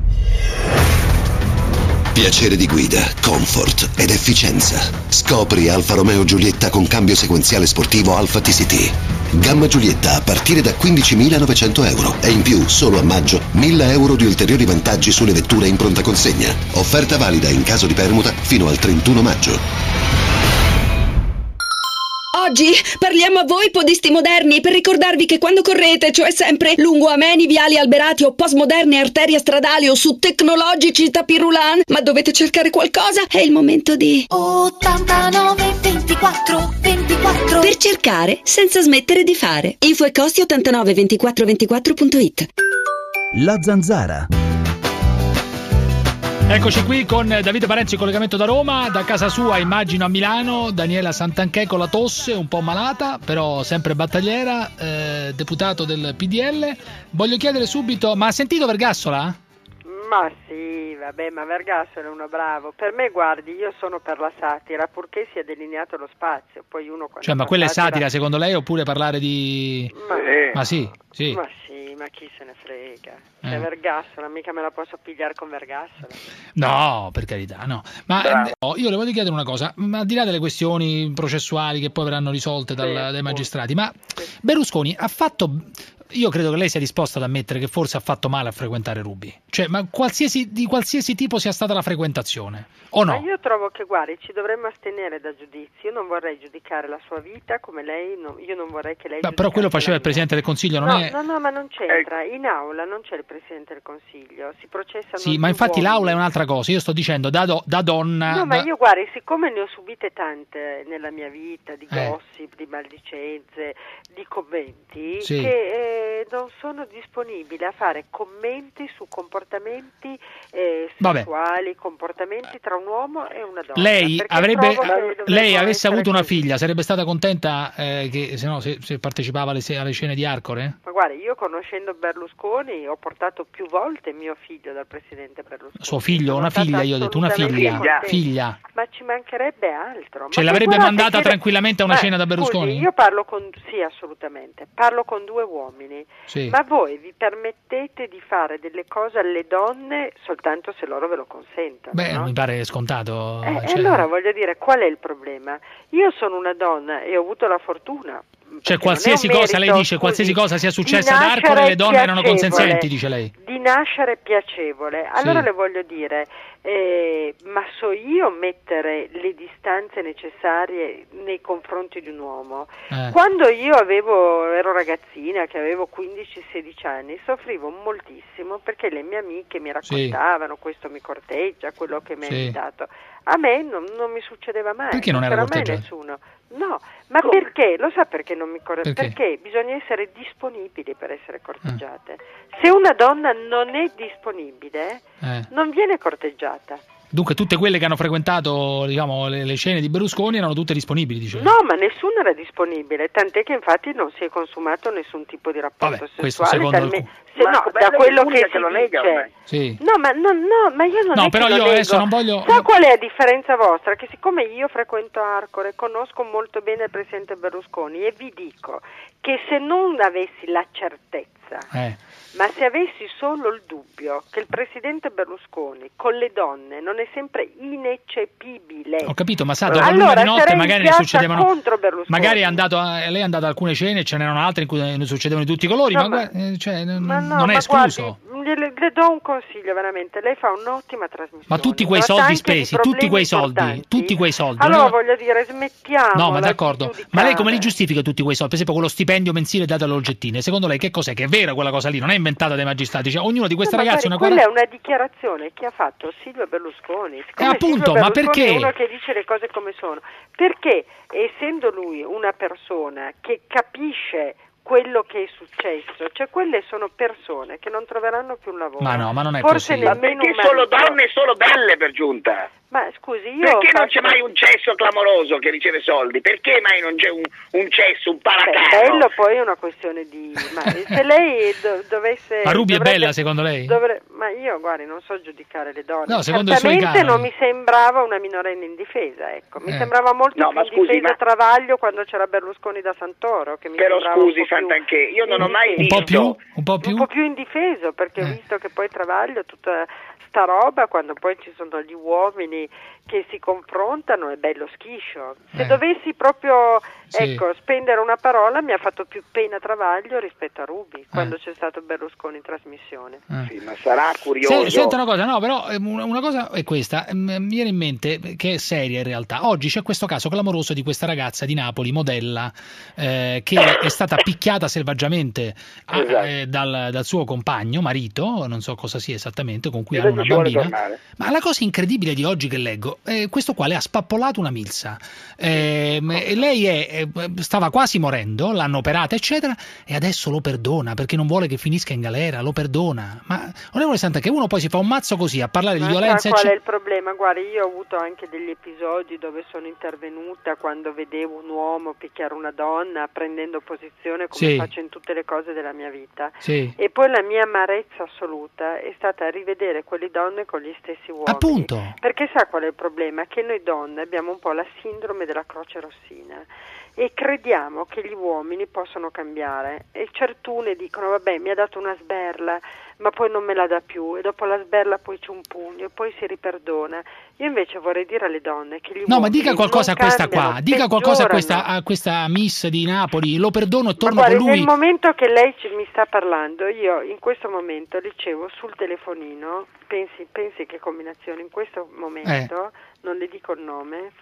Piacere di guida, comfort ed efficienza. Scopri Alfa Romeo Giulietta con cambio sequenziale sportivo Alfa TCT. Gamma Giulietta a partire da €15.900 e in più, solo a maggio, €1.000 di ulteriori vantaggi sulle vetture in pronta consegna. Offerta valida in caso di permuta fino al 31 maggio. Oggi parliamo a voi podisti moderni per ricordarvi che quando correte, cioè sempre lungo ameni, viali alberati o postmoderne arterie stradali o su tecnologici tapis roulant, ma dovete cercare qualcosa, è il momento di 89 24 24 Per cercare senza smettere di fare. Info e costi 89 24 24.it. La Zanzara. Eccoci qui con Davide Parenzo in collegamento da Roma, da casa sua immagino a Milano, Daniela Santanchè con la tosse, un po' malata, però sempre battagliera, deputato del PDL. Voglio chiedere subito, ma ha sentito Vergassola? Ma sì, vabbè, ma Vergassola è uno bravo. Per me, guardi, io sono per la satira, purché sia delineato lo spazio. Poi uno cioè, ma quella è satira secondo lei oppure parlare di... Ma sì, sì. Ma sì, ma chi se ne frega? C'è Vergassola, mica me la posso pigliare con Vergassola. No, per carità, no. Ma io le voglio chiedere una cosa, ma al di là delle questioni processuali che poi verranno risolte dai magistrati, ma Berlusconi ha fatto... Io credo che lei sia disposta ad ammettere che forse ha fatto male a frequentare Ruby, cioè, ma di qualsiasi tipo sia stata la frequentazione, o no? Ma io trovo che, guardi, ci dovremmo astenere da giudizi. Io non vorrei giudicare la sua vita come lei, io non vorrei che lei... Però quello faceva il Presidente del Consiglio, non è... No, ma non c'entra, in aula non c'è il Presidente del Consiglio, si processano... Sì, ma infatti l'aula è un'altra cosa, io sto dicendo da donna... No, ma io, guardi, siccome ne ho subite tante nella mia vita, di gossip, di maldicenze, di commenti, che... non sono disponibile a fare commenti su comportamenti sessuali, comportamenti tra un uomo e una donna. Lei avesse avuto una figlia, sarebbe stata contenta che se partecipava alle scene di Arcore? Ma guarda, io conoscendo Berlusconi ho portato più volte mio figlio dal Presidente Berlusconi. Suo figlio, una figlia, io ho detto una figlia. Ma ci mancherebbe altro. Ce l'avrebbe mandata tranquillamente a una cena da Berlusconi? Scusi, io parlo sì, assolutamente, parlo con due uomini. Sì. Ma voi vi permettete di fare delle cose alle donne soltanto se loro ve lo consentono? Beh, no? mi pare scontato. Allora voglio dire, qual è il problema? Io sono una donna e ho avuto la fortuna. Cioè qualsiasi cosa, lei dice, qualsiasi cosa sia successa ad Arcore, le donne erano consenzienti, dice lei. Di nascere piacevole. Allora le voglio dire, ma so io mettere le distanze necessarie nei confronti di un uomo? Quando io ero ragazzina, che avevo 15-16 anni, soffrivo moltissimo perché le mie amiche mi raccontavano questo mi corteggia, quello che mi ha invitato. A me non mi succedeva mai. Perché non era corteggiato? Nessuno. No, ma perché? Lo sa perché non mi corteggia? Perché bisogna essere disponibili per essere corteggiate. Se una donna non è disponibile, non viene corteggiata. Dunque tutte quelle che hanno frequentato, diciamo, le scene di Berlusconi erano tutte disponibili, dice? No, ma nessuno era disponibile, tant'è che infatti non si è consumato nessun tipo di rapporto sessuale. Da quello che si dice. Sì. No, ma io non però io adesso non voglio... Sa qual è la differenza vostra? Che siccome io frequento Arcore, conosco molto bene il Presidente Berlusconi e vi dico che se non avessi la certezza... Ma se avessi solo il dubbio che il Presidente Berlusconi con le donne non è sempre ineccepibile. Ho capito, ma sa, dopo l'una di notte magari ne succedevano. Magari lei è andato a alcune scene e ce n'erano altre in cui ne succedevano di tutti i colori, non è escluso. Guardi, le do un consiglio veramente, lei fa un'ottima trasmissione. Ma tutti quei soldi spesi, tutti quei soldi. Allora voglio dire, smettiamo. No, ma d'accordo. Ma lei come li giustifica tutti quei soldi? Per esempio quello stipendio mensile dato alle Olgettine, secondo lei che cos'è? Che è vera quella cosa lì? Non è inventata dai magistrati, cioè ognuno di questi ragazzi quella è una dichiarazione che ha fatto Silvio Berlusconi. Appunto, ma perché? È uno che dice le cose come sono. Perché essendo lui una persona che capisce quello che è successo, cioè quelle sono persone che non troveranno più un lavoro. Ma no, ma non è forse così. Ma perché solo donne e solo belle per giunta? Ma scusi, perché non c'è mai un cesso clamoroso che riceve soldi? Perché mai non c'è un cesso, un paracarro? Quello poi è una questione di... Ma se lei dovesse... Ma Ruby è bella secondo lei? Ma io, guardi, non so giudicare le donne. No, secondo i suoi canoni. Non mi sembrava una minorenne indifesa, ecco. Mi sembrava molto più indifesa Travaglio quando c'era Berlusconi da Santoro. Che mi però scusi, Santanchè, io non ho mai visto... Un po' più indifeso, perché ho visto che poi Travaglio tutta sta roba, quando poi ci sono gli uomini che si confrontano, è bello schiscio. Se dovessi proprio spendere una parola, mi ha fatto più pena Travaglio rispetto a Ruby quando c'è stato Berlusconi in trasmissione. Sì, ma sarà curioso. Senta una cosa, no, però una cosa è questa, mi viene in mente che è seria in realtà. Oggi c'è questo caso clamoroso di questa ragazza di Napoli, Modella, che è stata picchiata selvaggiamente dal suo compagno, marito, non so cosa sia esattamente, con cui hanno una bambina. Ma la cosa incredibile di oggi che leggo dico, questo qua le ha spappolato una milza, lei stava quasi morendo, l'hanno operata eccetera, e adesso lo perdona perché non vuole che finisca in galera, lo perdona. Ma onorevole Santa, che uno poi si fa un mazzo così a parlare di violenza qual è il problema? Guarda, io ho avuto anche degli episodi dove sono intervenuta quando vedevo un uomo picchiare una donna prendendo posizione, come faccio in tutte le cose della mia vita, e poi la mia amarezza assoluta è stata rivedere quelle donne con gli stessi uomini. Appunto. Perché sa qual è il problema? Che noi donne abbiamo un po' la sindrome della croce rossina e crediamo che gli uomini possano cambiare, e certune dicono vabbè, mi ha dato una sberla ma poi non me la dà più, e dopo la sberla poi c'è un pugno e poi si riperdona. Io invece vorrei dire alle donne che gli uomini ma dica qualcosa a questa qua, dica qualcosa a questa Miss di Napoli, lo perdono e torno con lui. Nel momento che lei mi sta parlando, io in questo momento ricevo sul telefonino, pensi che combinazione, in questo momento, non le dico il nome,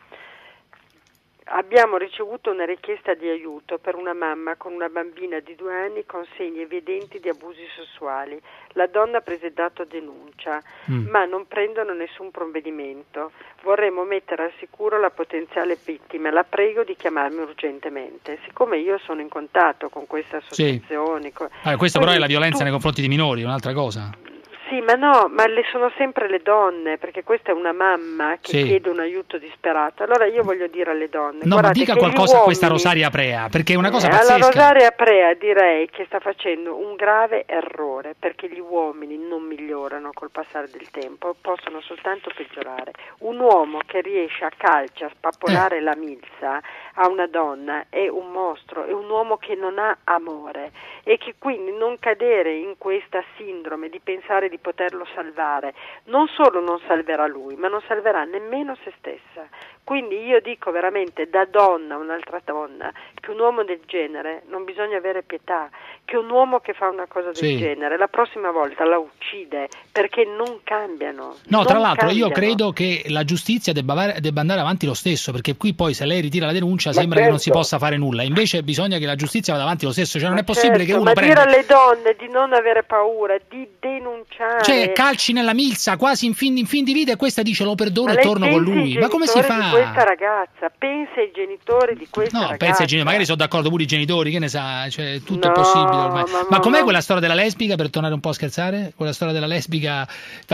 abbiamo ricevuto una richiesta di aiuto per una mamma con una bambina di 2 anni con segni evidenti di abusi sessuali. La donna ha presentato denuncia, ma non prendono nessun provvedimento. Vorremmo mettere al sicuro la potenziale vittima. La prego di chiamarmi urgentemente. Siccome io sono in contatto con queste associazioni... questo però è la violenza nei confronti di minori, è un'altra cosa. Sì, ma no, ma sono sempre le donne, perché questa è una mamma che chiede un aiuto disperato. Allora io voglio dire alle donne... No, ma dica qualcosa a questa Rosaria Aprea, perché è una cosa pazzesca. Alla Rosaria Aprea direi che sta facendo un grave errore, perché gli uomini non migliorano col passare del tempo, possono soltanto peggiorare. Un uomo che riesce a calci a spappolare la milza a una donna è un mostro, è un uomo che non ha amore, e che quindi non cadere in questa sindrome di pensare di poterlo salvare. Non solo non salverà lui, ma non salverà nemmeno se stessa. Quindi io dico veramente, da donna a un'altra donna, che un uomo del genere non bisogna avere pietà, che un uomo che fa una cosa del genere la prossima volta la uccide, perché non cambiano. No, tra l'altro io credo che la giustizia debba andare avanti lo stesso, perché qui poi se lei ritira la denuncia sembra che non si possa fare nulla, invece bisogna che la giustizia vada avanti lo stesso, cioè non è possibile che uno prenda... Ma dire alle donne di non avere paura, di denunciare... Cioè calci nella milza, quasi in fin di vita, e questa dice lo perdono e torno con lui, ma come si fa? Questa ragazza, pensa ai genitori di questa ragazza. Pensa ai genitori, magari sono d'accordo pure i genitori, che ne sa, cioè tutto è possibile ormai. Ma com'è quella storia della lesbica, per tornare un po' a scherzare? Quella storia della lesbica,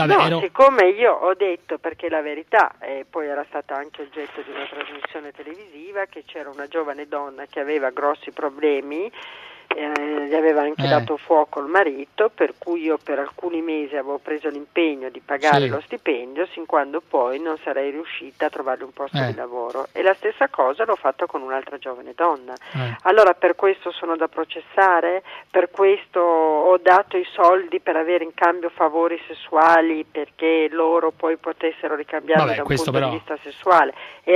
siccome io ho detto, perché la verità, poi era stata anche oggetto di una trasmissione televisiva, che c'era una giovane donna che aveva grossi problemi, gli aveva anche dato fuoco il marito, per cui io per alcuni mesi avevo preso l'impegno di pagare lo stipendio, sin quando poi non sarei riuscita a trovarle un posto di lavoro, e la stessa cosa l'ho fatto con un'altra giovane donna. Allora per questo sono da processare, per questo ho dato i soldi per avere in cambio favori sessuali, perché loro poi potessero ricambiarmi da un punto di vista sessuale.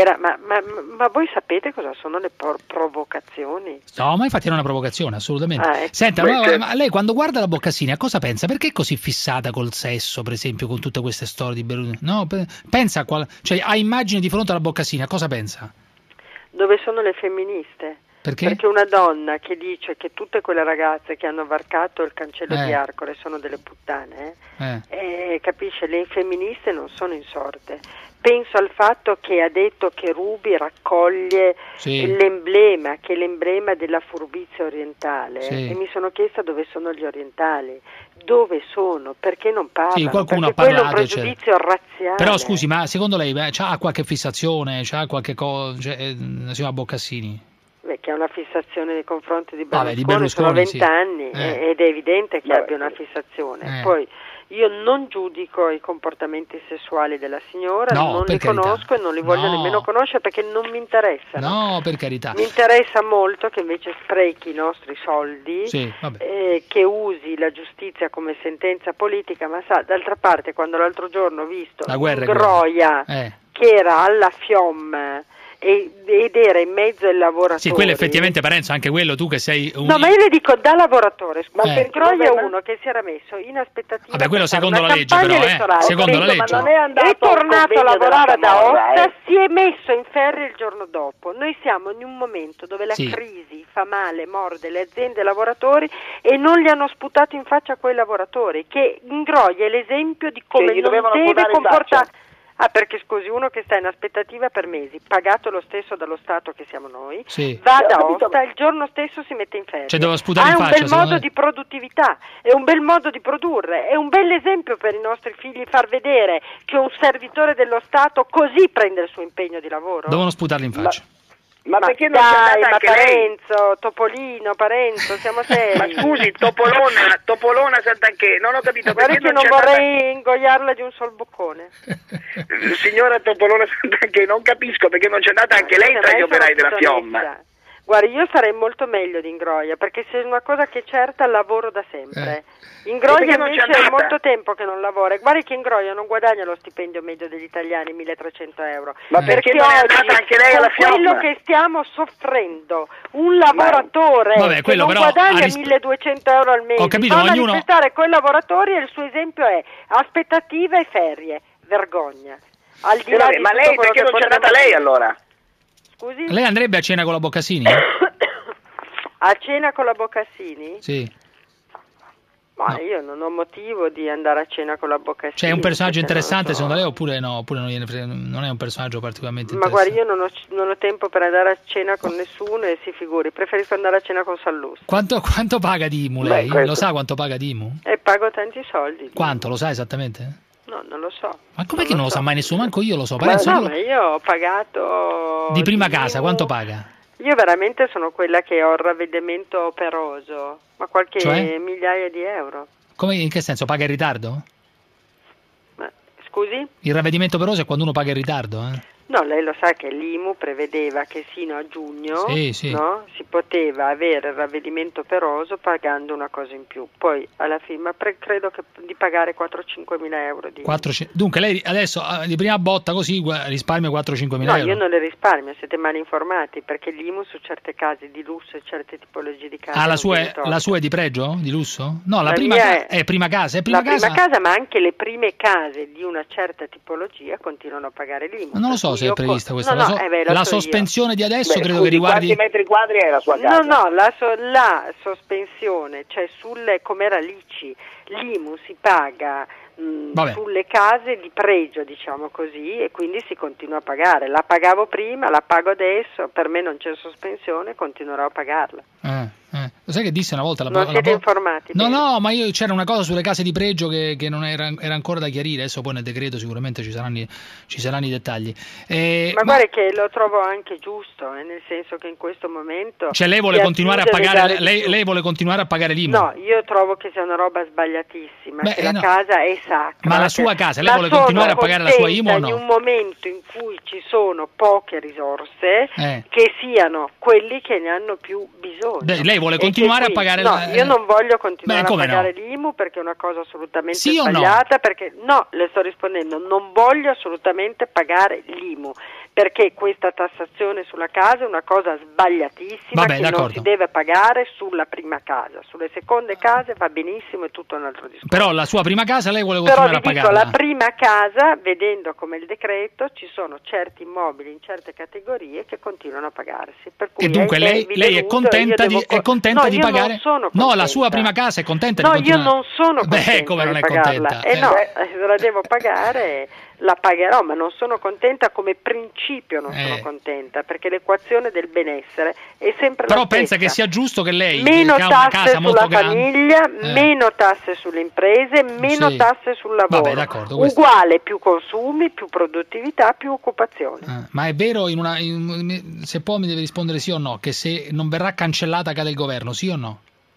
Ma voi sapete cosa sono le provocazioni? No, ma infatti era una provocazione, assolutamente. Senta, ma lei quando guarda la Boccassini a cosa pensa? Perché è così fissata col sesso, per esempio, con tutte queste storie di Berlusconi? No, pensa ha immagine di fronte alla Boccassini, a cosa pensa? Dove sono le femministe? Perché una donna che dice che tutte quelle ragazze che hanno varcato il cancello di Arcore sono delle puttane, capisce, le femministe non sono insorte. Penso al fatto che ha detto che Ruby raccoglie l'emblema, che è l'emblema della furbizia orientale, e mi sono chiesta dove sono gli orientali, dove sono, perché non parlano, sì, qualcuno perché quello è un pregiudizio razziale. Però scusi, ma secondo lei c'ha qualche fissazione, c'ha qualche cosa, la signora Boccassini? Che ha una fissazione nei confronti di Berlusconi, sono 20 anni ed è evidente che abbia una fissazione. Poi io non giudico i comportamenti sessuali della signora, non li conosco e non li voglio nemmeno conoscere, perché non mi interessano. No, per carità. Mi interessa molto che invece sprechi i nostri soldi, che usi la giustizia come sentenza politica, ma sa, d'altra parte, quando l'altro giorno ho visto Groia che era alla FIOM ed era in mezzo ai lavoratori. Sì, quello effettivamente, Parenzo, anche quello, tu che sei un... No, ma io le dico da lavoratore, ma per Groia uno che si era messo in aspettativa. Vabbè, quello secondo la legge, però, secondo la legge. Ma non è tornato a lavorare da Osta, si è messo in ferie il giorno dopo. Noi siamo in un momento dove la crisi fa male, morde le aziende e i lavoratori, e non li hanno sputato in faccia quei lavoratori, che in Groia è l'esempio di come non deve comportare. Ah, perché scusi, uno che sta in aspettativa per mesi, pagato lo stesso dallo Stato che siamo noi, va da Aosta, il giorno stesso si mette in ferie. Cioè, devo sputare in faccia, è un bel modo di produttività, è un bel modo di produrre, è un bel esempio per i nostri figli far vedere che un servitore dello Stato così prende il suo impegno di lavoro. Devono sputarli in faccia. Ma perché non c'è andata anche Parenzo, Topolino, Parenzo, siamo seri. Ma scusi, Topolona Sant'Anché, non ho capito perché non vorrei ingoiarla di un sol boccone. Signora Topolona Sant'Anché, non capisco perché non c'è andata anche lei tra gli operai della Fiomma. Guardi, io sarei molto meglio di Ingroia, perché se è una cosa che è certa, lavoro da sempre. Ingroia invece è molto tempo che non lavora. Guardi che Ingroia non guadagna lo stipendio medio degli italiani, 1.300 euro. Ma perché non è andata anche lei alla Fiamma? Quello che stiamo soffrendo, un lavoratore che non guadagna 1.200 euro al mese, fa manifestare quei lavoratori e il suo esempio è aspettative e ferie. Vergogna. Al di là ma lei perché non c'è andata lei allora? Scusi? Lei andrebbe a cena con la Boccassini? A cena con la Boccassini? Sì. Ma io non ho motivo di andare a cena con la Boccassini. Cioè è un personaggio interessante secondo lei oppure no? Oppure non è un personaggio particolarmente interessante? Ma guardi, io non ho tempo per andare a cena con nessuno e si figuri, preferisco andare a cena con Sallusti. Quanto paga di IMU lei? Lo sa quanto paga di IMU? Pago tanti soldi. Quanto? Lo sa esattamente? No, non lo so. Ma com'è che non lo sa mai nessuno? Manco io lo so. Ma io ho pagato... Di prima casa, quanto paga? Io veramente sono quella che ho il ravvedimento operoso, ma qualche migliaia di euro. Come, in che senso? Paga in ritardo? Ma, scusi? Il ravvedimento operoso è quando uno paga in ritardo, No, lei lo sa che l'IMU prevedeva che sino a giugno no, si poteva avere il ravvedimento operoso pagando una cosa in più. Poi alla fine credo che di pagare 4-5 mila euro di IMU. Dunque lei adesso di prima botta così risparmia 4-5 mila euro? No, io non le risparmio, siete mal informati, perché l'IMU su certe case di lusso e certe tipologie di case... Ah, la sua è di pregio? Di lusso? No, la prima è prima casa. Prima casa, ma anche le prime case di una certa tipologia continuano a pagare l'IMU. Non lo so se è prevista questa la sospensione di adesso credo che riguardi quanti metri quadri è la sua casa? No, la sospensione, cioè com'era l'ICI, l'IMU si paga sulle case di pregio, diciamo così, e quindi si continua a pagare. La pagavo prima, la pago adesso, per me non c'è sospensione, continuerò a pagarla. Lo sai che disse una volta non siete informati? No, ma c'era una cosa sulle case di pregio che non era ancora da chiarire. Adesso poi nel decreto sicuramente ci saranno i dettagli. Ma guarda che lo trovo anche giusto, nel senso che in questo momento cioè lei vuole continuare a pagare lei vuole continuare a pagare l'IMU? No, io trovo che sia una roba sbagliatissima, che la casa è sacra. Ma la sua casa, lei vuole continuare a pagare la sua IMU o no? In un momento in cui ci sono poche risorse che siano quelli che ne hanno più bisogno. Lei vuole continuare a pagare io non voglio continuare a pagare l'IMU perché è una cosa assolutamente sbagliata, perché le sto rispondendo, non voglio assolutamente pagare l'IMU perché questa tassazione sulla casa è una cosa sbagliatissima che non si deve pagare sulla prima casa. Sulle seconde case va benissimo, è tutto un altro discorso. Però la sua prima casa lei vuole continuare a pagarla. Però la prima casa, vedendo come il decreto, ci sono certi immobili in certe categorie che continuano a pagarsi. Per cui e dunque lei è contenta di pagare? No, la sua prima casa è contenta di continuare? No, io non sono contenta come non è contenta? No, se la devo pagare la pagherò, ma non sono contenta come principio, non sono contenta, perché l'equazione del benessere è sempre la stessa. Però pensa che sia giusto che lei meno che ha una casa molto grande, famiglia, meno tasse sulle imprese, meno tasse sul lavoro. Vabbè, d'accordo, uguale, più consumi, più produttività, più occupazione. Ma è vero, se può mi deve rispondere sì o no, che se non verrà cancellata cade il governo, sì o no?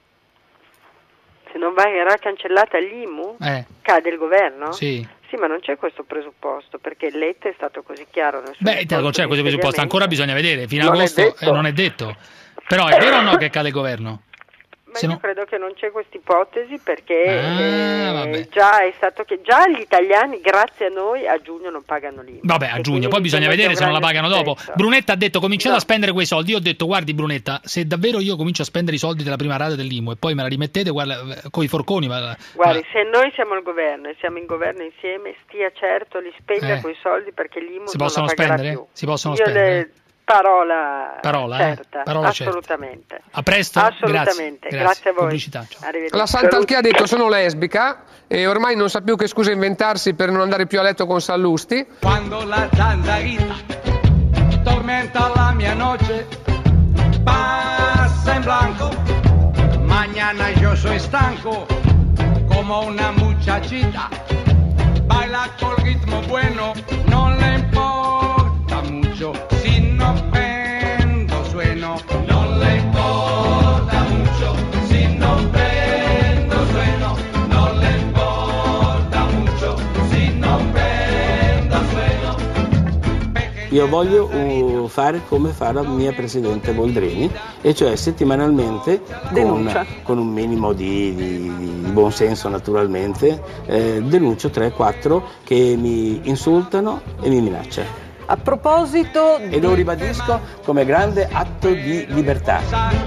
Se non verrà cancellata l'IMU, cade il governo? Sì. Sì, ma non c'è questo presupposto, perché il Letta è stato così chiaro. Non c'è questo presupposto, ancora bisogna vedere, fino a agosto non è detto. Però è vero o no che cade il governo? Ma io credo che non c'è questa ipotesi perché già gli italiani, grazie a noi, a giugno non pagano l'IMU. Vabbè, a giugno, poi bisogna vedere se non la pagano dopo. Brunetta ha detto cominciate a spendere quei soldi. Io ho detto guardi Brunetta, se davvero io comincio a spendere i soldi della prima rata dell'IMU e poi me la rimettete con i forconi. Guardi, se noi siamo il governo e siamo in governo insieme, stia certo li spenda quei soldi perché l'IMU non la pagherà più. Si possono spendere? parola certa, assolutamente. A presto, assolutamente. Grazie a voi. Pubblicità, la Santalchia ha detto sono lesbica e ormai non sa più che scusa inventarsi per non andare più a letto con Sallusti. Quando la zanzarita tormenta la mia noche, pasa en blanco, mañana yo soy estanco, como una muchachita, baila col ritmo bueno, no le importa mucho, si no prendo sueno, no le importa mucho, si no prendo sueno, no le importa mucho, si no prendo sueno. Io voglio fare come fa la mia presidente Boldrini, e cioè settimanalmente con un minimo di buonsenso naturalmente denuncio 3-4 che mi insultano e mi minacciano. A proposito e lo ribadisco come grande atto di libertà.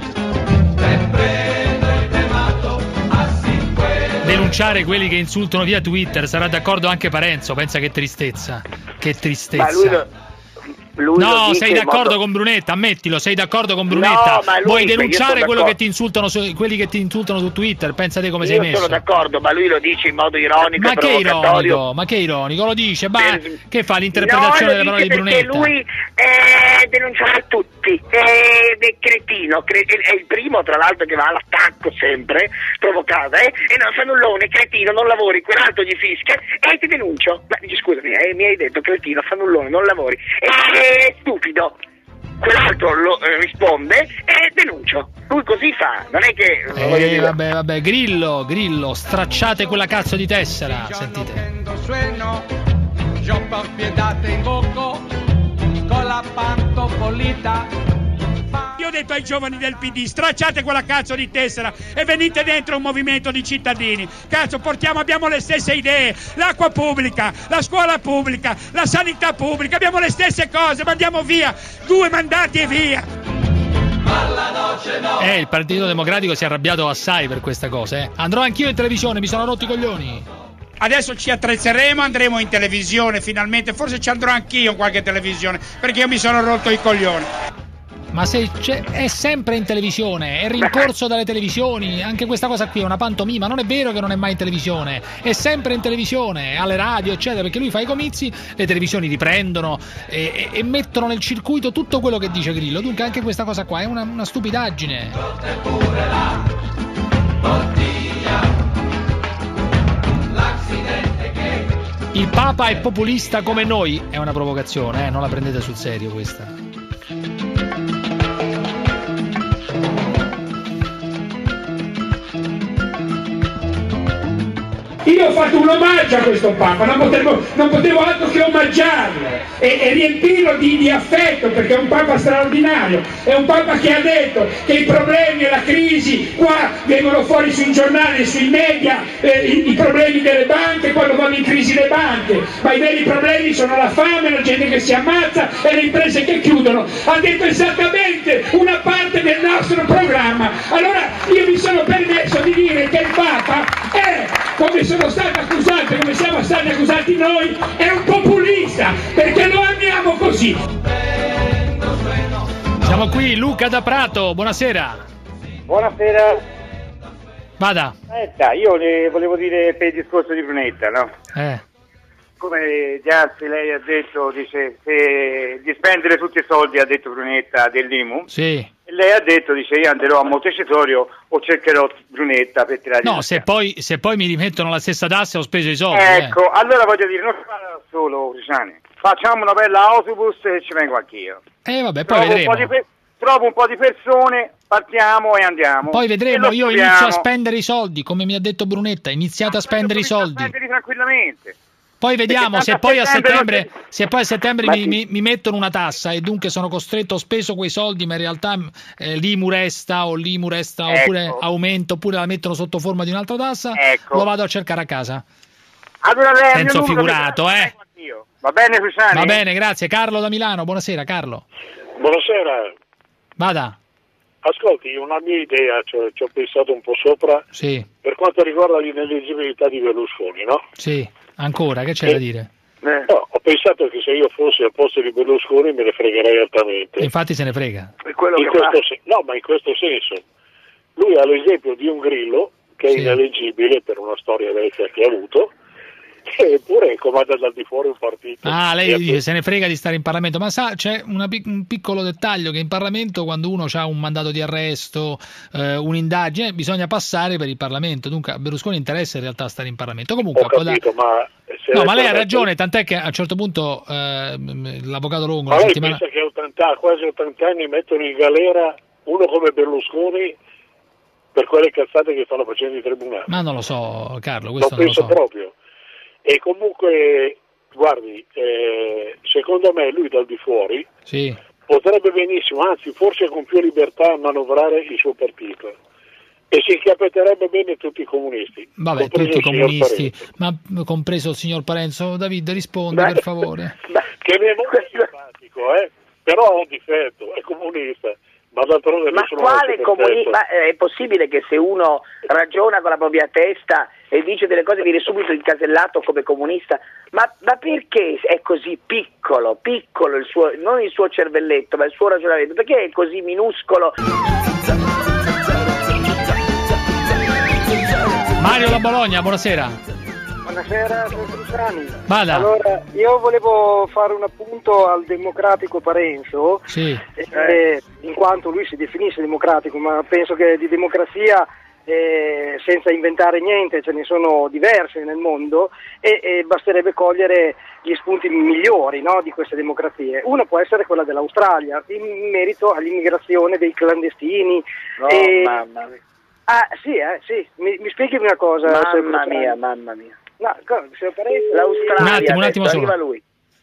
Denunciare quelli che insultano via Twitter, sarà d'accordo anche Parenzo, pensa che tristezza. Che tristezza. Ma no, sei d'accordo con Brunetta, ammettilo, sei d'accordo con Brunetta. No, vuoi denunciare quelli che ti insultano su Twitter, pensate come sei messo. Io sono d'accordo, ma lui lo dice in modo ironico. Ma che ironico, lo dice, che fa l'interpretazione delle parole di Brunetta? Perché lui denunciava tutti, è cretino, è il primo tra l'altro che va all'attacco sempre, provocato, e non fa nullone, cretino, non lavori, quell'altro gli fischia e ti denuncio. Ma dici scusami, mi hai detto cretino, fa nullone, non lavori, è stupido. Quell'altro risponde e denuncio. Lui così fa, non è che vabbè, Grillo, stracciate quella cazzo di tessera, sentite. Io ho detto ai giovani del PD, stracciate quella cazzo di tessera e venite dentro un movimento di cittadini. Cazzo, abbiamo le stesse idee, l'acqua pubblica, la scuola pubblica, la sanità pubblica, abbiamo le stesse cose, ma andiamo via, 2 mandati e via. Il Partito Democratico si è arrabbiato assai per questa cosa, Andrò anch'io in televisione, mi sono rotto i coglioni. Adesso ci attrezzeremo, andremo in televisione finalmente, forse ci andrò anch'io in qualche televisione, perché io mi sono rotto i coglioni. Ma è sempre in televisione, è rincorso dalle televisioni, anche questa cosa qui è una pantomima, non è vero che non è mai in televisione, è sempre in televisione, alle radio eccetera, perché lui fa i comizi, le televisioni riprendono e mettono nel circuito tutto quello che dice Grillo, dunque anche questa cosa qua è una stupidaggine. Il Papa è populista come noi, è una provocazione, non la prendete sul serio questa. Io ho fatto un omaggio a questo Papa, non potevo altro che omaggiarlo e riempirlo di affetto, perché è un Papa straordinario, è un Papa che ha detto che i problemi e la crisi qua vengono fuori sui giornali e sui media, i problemi delle banche quando vanno in crisi le banche, ma i veri problemi sono la fame, la gente che si ammazza e le imprese che chiudono. Ha detto esattamente una parte del nostro programma. Allora io mi sono permesso di dire che il Papa è, come siamo stati accusati noi, è un populista, perché lo amiamo così. Siamo qui, Luca da Prato, buonasera. Buonasera. Vada. Io le volevo dire per il discorso di Brunetta, no? Come già lei ha detto, dice di spendere tutti i soldi, ha detto Brunetta, dell'IMU. Sì. E lei ha detto, dice, io andrò a Montecitorio o cercherò Brunetta per tirare. No, se poi mi rimettono la stessa tassa ho speso i soldi. Ecco, allora voglio dire, non si parla solo, Luciani. Facciamo una bella autobus e ci vengo anch'io. Vabbè, poi vedremo. Trovo un po' di persone, partiamo e andiamo. Poi vedremo, io inizio a spendere i soldi, come mi ha detto Brunetta, iniziate a spendere i soldi. Spendere tranquillamente. Poi vediamo, se poi a settembre mi mettono una tassa e dunque sono costretto, ho speso quei soldi, ma in realtà l'IMU resta oppure aumento, oppure la mettono sotto forma di un'altra tassa, lo vado a cercare a casa. Allora senso figurato, Va bene, Luciani? Va bene, grazie. Carlo da Milano, buonasera Carlo. Buonasera. Vada. Ascolti, una mia idea, ci ho pensato un po' sopra, sì, per quanto riguarda l'ineleggibilità di Berlusconi, no? Sì. Ancora, che c'è da dire? No, ho pensato che se io fossi al posto di Berlusconi me ne fregherei altamente. Infatti se ne frega. Ma in questo senso. Lui ha l'esempio di un Grillo che è ineleggibile per una storia vecchia che ha avuto, eppure comanda dal di fuori un partito. Ah, lei dice se ne frega di stare in Parlamento, ma sa, c'è un piccolo dettaglio, che in Parlamento quando uno ha un mandato di arresto, un'indagine, bisogna passare per il Parlamento, dunque a Berlusconi interessa in realtà stare in Parlamento. Comunque, ho capito, ma lei ha ragione, tant'è che a un certo punto l'avvocato Longo... Ma lei pensa che quasi 80 anni mettono in galera uno come Berlusconi per quelle cazzate che stanno facendo i tribunali? Ma non lo so, Carlo, questo non lo penso proprio. E comunque, guardi, secondo me lui dal di fuori potrebbe benissimo, anzi forse con più libertà, manovrare il suo partito. E si inchiappetterebbe bene tutti i comunisti. Vabbè, tutti i comunisti, ma compreso il signor Parenzo. David, risponda per favore. Che mi è molto simpatico, però ha un difetto, è comunista. Ma quale comunista? È possibile che se uno ragiona con la propria testa e dice delle cose viene subito incasellato come comunista? Ma perché è così piccolo il suo, non il suo cervelletto, ma il suo ragionamento? Perché è così minuscolo? Mario da Bologna, buonasera. Buonasera, Cruciani. Vada. Allora, io volevo fare un appunto al democratico Parenzo, in quanto lui si definisce democratico, ma penso che di democrazia, senza inventare niente, ce ne sono diverse nel mondo e basterebbe cogliere gli spunti migliori, no, di queste democrazie. Uno può essere quella dell'Australia, in merito all'immigrazione dei clandestini. Mamma mia. Ah, sì. Mi spieghi una cosa? Mamma mia. No, se Parenzo... L'Australia, un attimo solo. Arriva lui.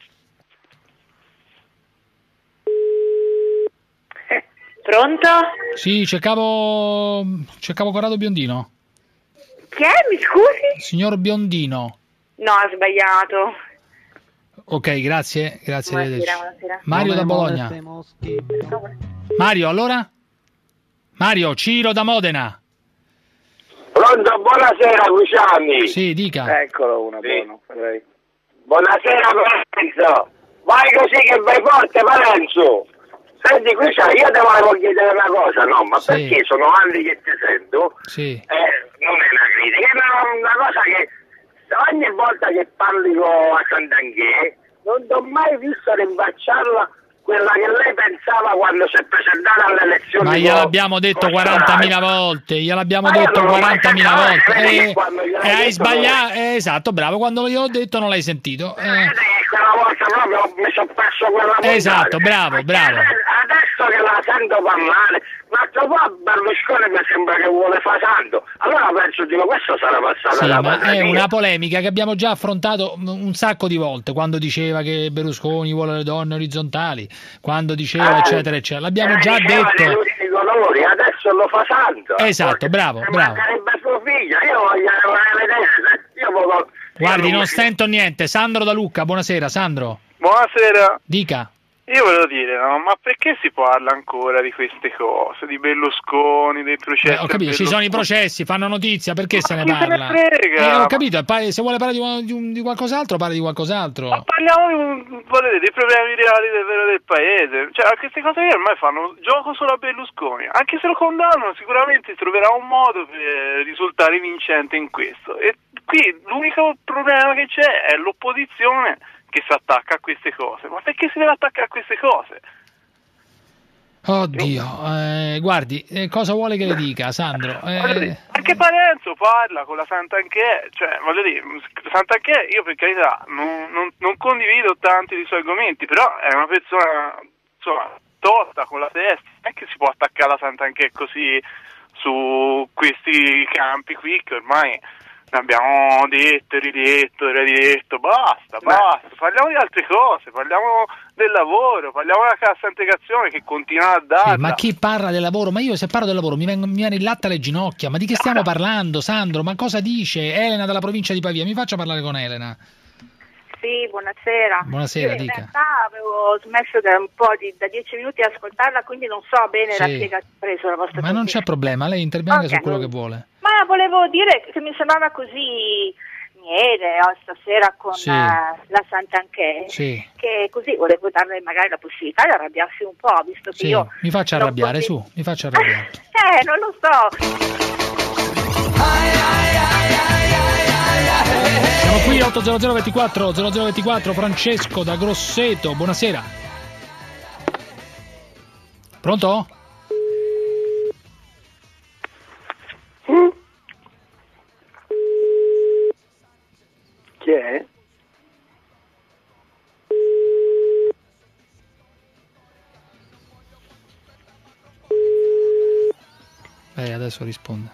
Pronto? Sì, cercavo Corrado Biondino. Chi è? Mi scusi? Signor Biondino. No, ha sbagliato. Ok, grazie. Buonasera. Mario da Bologna. Mario, allora? Mario, Ciro da Modena. Pronto, buonasera Luciani. Sì, dica. Eccolo uno buono. Buonasera Parenzo. Vai così che vai forte Parenzo. Senti Luciani, io ti volevo chiedere una cosa, no? Ma perché sono anni che ti sento? Sì. Non è una critica, è una cosa che ogni volta che parli con Sant'Anché non ti ho mai visto rinfacciarla quella che lei pensava quando si è presentata alle elezioni. Ma gliel'abbiamo detto 40.000 volte, e hai sbagliato, esatto, bravo, quando io ho detto non l'hai sentito. Quella volta proprio mi sono perso quella puntata. Esatto, bravo. Adesso che la sento parlare, ma dopo Berlusconi mi sembra che vuole fare santo. Allora penso, questo sarà passato ma è una polemica che abbiamo già affrontato un sacco di volte, quando diceva che Berlusconi vuole le donne orizzontali, quando diceva eccetera eccetera, l'abbiamo già detto. Adesso lo fa santo. Esatto, bravo. Mancherebbe suo figlio, io voglio vedere. Guardi, non sento niente. Sandro da Lucca, buonasera, Sandro. Buonasera. Dica. Io volevo dire, no, ma perché si parla ancora di queste cose, di Berlusconi, dei processi? Ho capito, ci sono i processi, fanno notizia, perché se ne parla? Se ne frega. Ho capito, se vuole parlare di qualcos'altro, parli di qualcos'altro. Ma parliamo dei problemi reali del paese. Cioè, queste cose qui ormai fanno gioco solo a Berlusconi. Anche se lo condannano, sicuramente troverà un modo per risultare vincente in questo. E qui l'unico problema che c'è è l'opposizione che si attacca a queste cose. Ma perché si deve attaccare a queste cose? Oddio, guardi, cosa vuole che le dica, Sandro? Anche Parenzo parla con la Sant'Anché, cioè, voglio dire, Sant'Anché, io per carità non condivido tanti dei suoi argomenti, però è una persona, insomma, tosta con la testa, non è che si può attaccare la Sant'Anché così su questi campi qui che ormai abbiamo detto, ridetto, basta, parliamo di altre cose, parliamo del lavoro, parliamo della cassa integrazione che continua a darla. Sì, ma chi parla del lavoro? Ma io se parlo del lavoro mi viene il latte alle ginocchia, ma di che stiamo parlando, Sandro? Ma cosa dice? Elena dalla provincia di Pavia, mi faccia parlare con Elena. Sì, buonasera. Buonasera, io dica. In realtà avevo smesso da un po' da 10 minuti a ascoltarla, quindi non so bene la spiegazione sulla vostra Ma non c'è problema, lei intervenga su quello che vuole. Ma volevo dire che mi sembrava così Daniele o stasera con la Santanchè, che così volevo darle magari la possibilità di arrabbiarsi un po', visto che io... Mi faccia arrabbiare, mi faccia arrabbiare. Non lo so. Siamo qui 80024 Francesco da Grosseto, buonasera. Pronto? Chi è? Adesso risponde.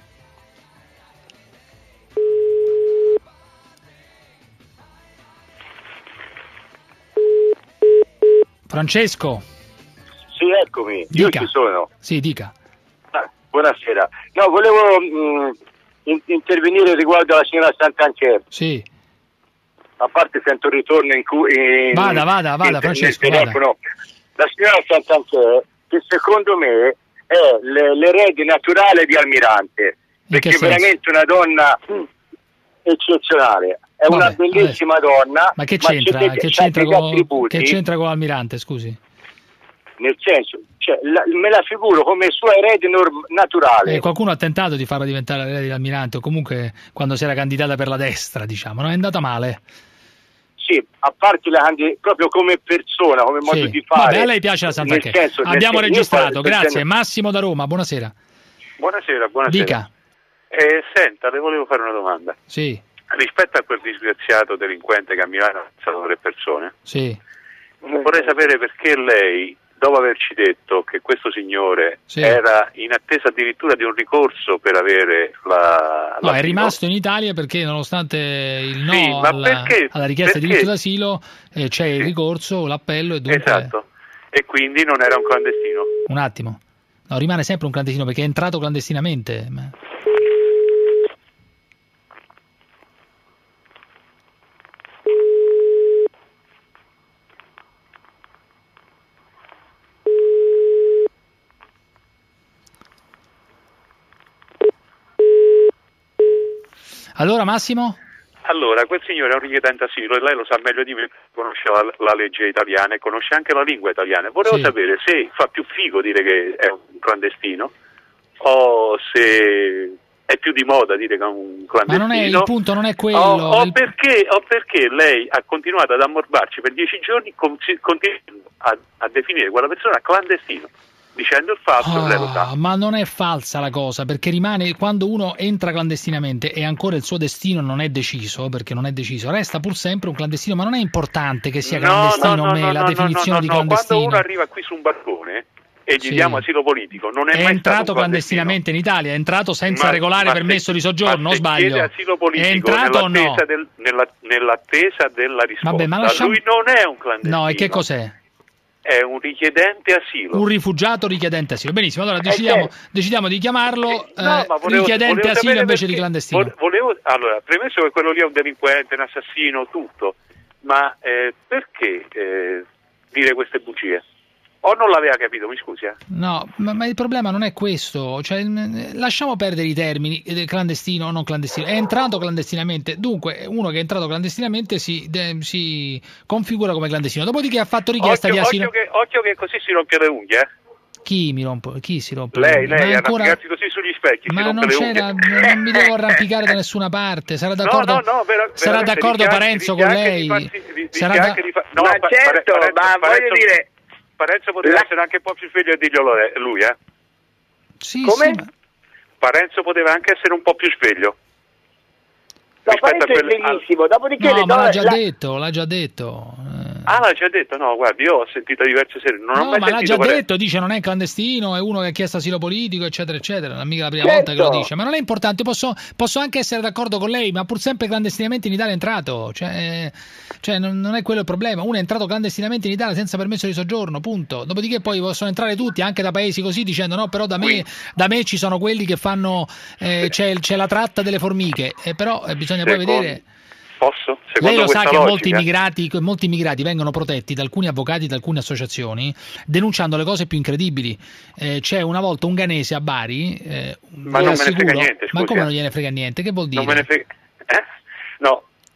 Francesco. Sì, eccomi, Dica. Io ci sono. Sì, dica. Buonasera. No, volevo intervenire riguardo alla signora Santanchè. Sì. A parte sento il ritorno in cui... Vada, Francesco, vada. La signora Santanchè, che secondo me è l'erede naturale di Almirante, perché è veramente una donna eccezionale. È una bellissima donna. Ma che c'entra con Almirante, scusi? Nel senso, me la figuro come sua erede naturale. Qualcuno ha tentato di farla diventare l'erede di Almirante, o comunque quando si era candidata per la destra, diciamo, non è andata male. Sì, a parte proprio come persona, come modo di fare. Vabbè, a lei piace la Santanchè. Abbiamo registrato, grazie. Massimo da Roma, buonasera. Buonasera. Dica. Senta, le volevo fare una domanda. Sì. Rispetto a quel disgraziato delinquente che a Milano ha ammazzato 3 persone, vorrei sapere perché lei, dopo averci detto che questo signore era in attesa addirittura di un ricorso per avere No, è rimasto in Italia perché nonostante il no alla richiesta di diritto d'asilo c'è il ricorso, l'appello e dunque... Esatto, e quindi non era un clandestino. Un attimo. No, rimane sempre un clandestino perché è entrato clandestinamente. Allora Massimo? Allora, quel signore è un richiedente asilo e lei lo sa meglio di me, conosce la legge italiana e conosce anche la lingua italiana. Volevo sapere se fa più figo dire che è un clandestino o se è più di moda dire che è un clandestino. Ma il punto non è quello. O perché lei ha continuato ad ammorbarci per 10 giorni continuando a definire quella persona clandestino. Dicendo il falso, lei lo sa. Ma non è falsa la cosa, perché rimane, quando uno entra clandestinamente e ancora il suo destino non è deciso, perché non è deciso, resta pur sempre un clandestino, ma non è importante che sia clandestino o meno, la definizione di clandestino. Quando uno arriva qui su un balcone e gli diamo asilo politico, non è mai entrato clandestinamente in Italia, è entrato senza regolare permesso di soggiorno, o sbaglio? Chiede asilo politico, è entrato o no? Nell'attesa della risposta. Vabbè, ma lui non è un clandestino. No, e che cos'è? È un richiedente asilo. Un rifugiato richiedente asilo. Benissimo, allora decidiamo di chiamarlo richiedente asilo invece di clandestino. Allora, premesso che quello lì è un delinquente, un assassino, tutto, ma perché dire queste bugie? O non l'aveva capito, mi scusi? No, ma il problema non è questo, cioè, lasciamo perdere i termini, clandestino o non clandestino, è entrato clandestinamente, dunque uno che è entrato clandestinamente si configura come clandestino, dopodiché ha fatto richiesta di asilo. Occhio che così si rompe le unghie, Chi si rompe? Lei arrampicarsi così sugli specchi. Ma non mi devo arrampicare da nessuna parte. Sarà d'accordo, sarà d'accordo Parenzo con lei? Ma certo, ma voglio dire, Parenzo poteva essere anche un po' più sveglio e dirglielo lui, Sì, come? Sì, Parenzo poteva anche essere un po' più sveglio. No, Parenzo è bellissimo, dopodiché no, ma l'ha già detto. L'ha già detto? No, guardi, io ho sentito diverse serie. Ma l'ha già detto, dice non è clandestino, è uno che ha chiesto asilo politico, eccetera, eccetera. Non è mica la prima volta che lo dice. Ma non è importante, posso anche essere d'accordo con lei, ma pur sempre clandestinamente in Italia è entrato. Cioè non è quello il problema. Uno è entrato clandestinamente in Italia senza permesso di soggiorno, punto. Dopodiché poi possono entrare tutti, anche da paesi così, dicendo no, però da me ci sono quelli che fanno, c'è la tratta delle formiche, però bisogna poi vedere. Posso? Lei lo sa che logica, molti immigrati vengono protetti da alcuni avvocati, da alcune associazioni, denunciando le cose più incredibili. C'è una volta un ghanese a Bari, ma non me ne frega niente, ma come non gliene frega niente? Che vuol dire? Non me ne frega... No,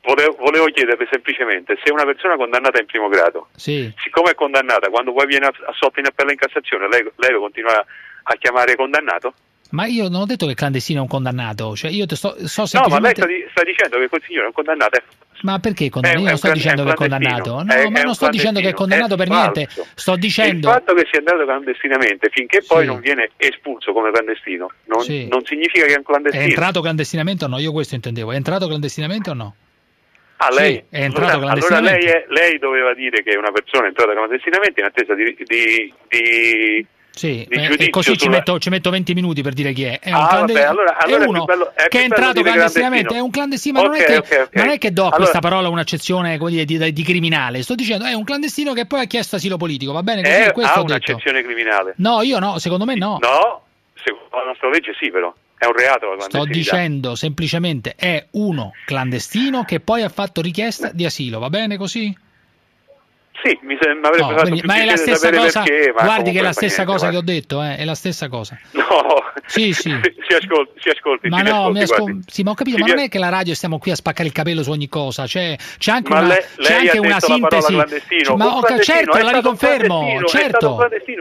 Volevo chiederle semplicemente se una persona condannata in primo grado, siccome è condannata, quando poi viene assolta in appello in Cassazione, lei lo continua a chiamare condannato? Ma io non ho detto che il clandestino è un condannato, cioè io so semplicemente... No, ma lei sta dicendo che quel signore è un condannato. Ma perché condannato? Io non sto dicendo che è condannato. No, ma non sto dicendo che è condannato per niente. Sto dicendo... Il fatto che sia andato clandestinamente, finché poi non viene espulso come clandestino, non significa che è un clandestino. È entrato clandestinamente o no? Io questo intendevo. È entrato clandestinamente o no? Lei è entrato clandestinamente. Allora lei doveva dire che una persona è entrata clandestinamente in attesa di e così ci metto 20 minuti per dire chi è. È uno che è entrato clandestinamente, è un clandestino, ma non è che do a questa parola un'accezione di criminale. Sto dicendo è un clandestino che poi ha chiesto asilo politico, va bene? Così, questo ha un'accezione criminale? No, io no, secondo me no. No, secondo la nostra legge sì, però. È un reato la clandestinità. Sto dicendo semplicemente è uno clandestino che poi ha fatto richiesta di asilo, va bene così? Sì, mi avrebbe fatto più ma è la stessa cosa. Perché, guardi che è la stessa cosa che ho detto, è la stessa cosa. No, sì. si ascolti. Ma no, sì, ma ho capito, ma non è che la radio stiamo qui a spaccare il capello su ogni cosa, c'è anche una sintesi. Certo, la riconfermo, certo,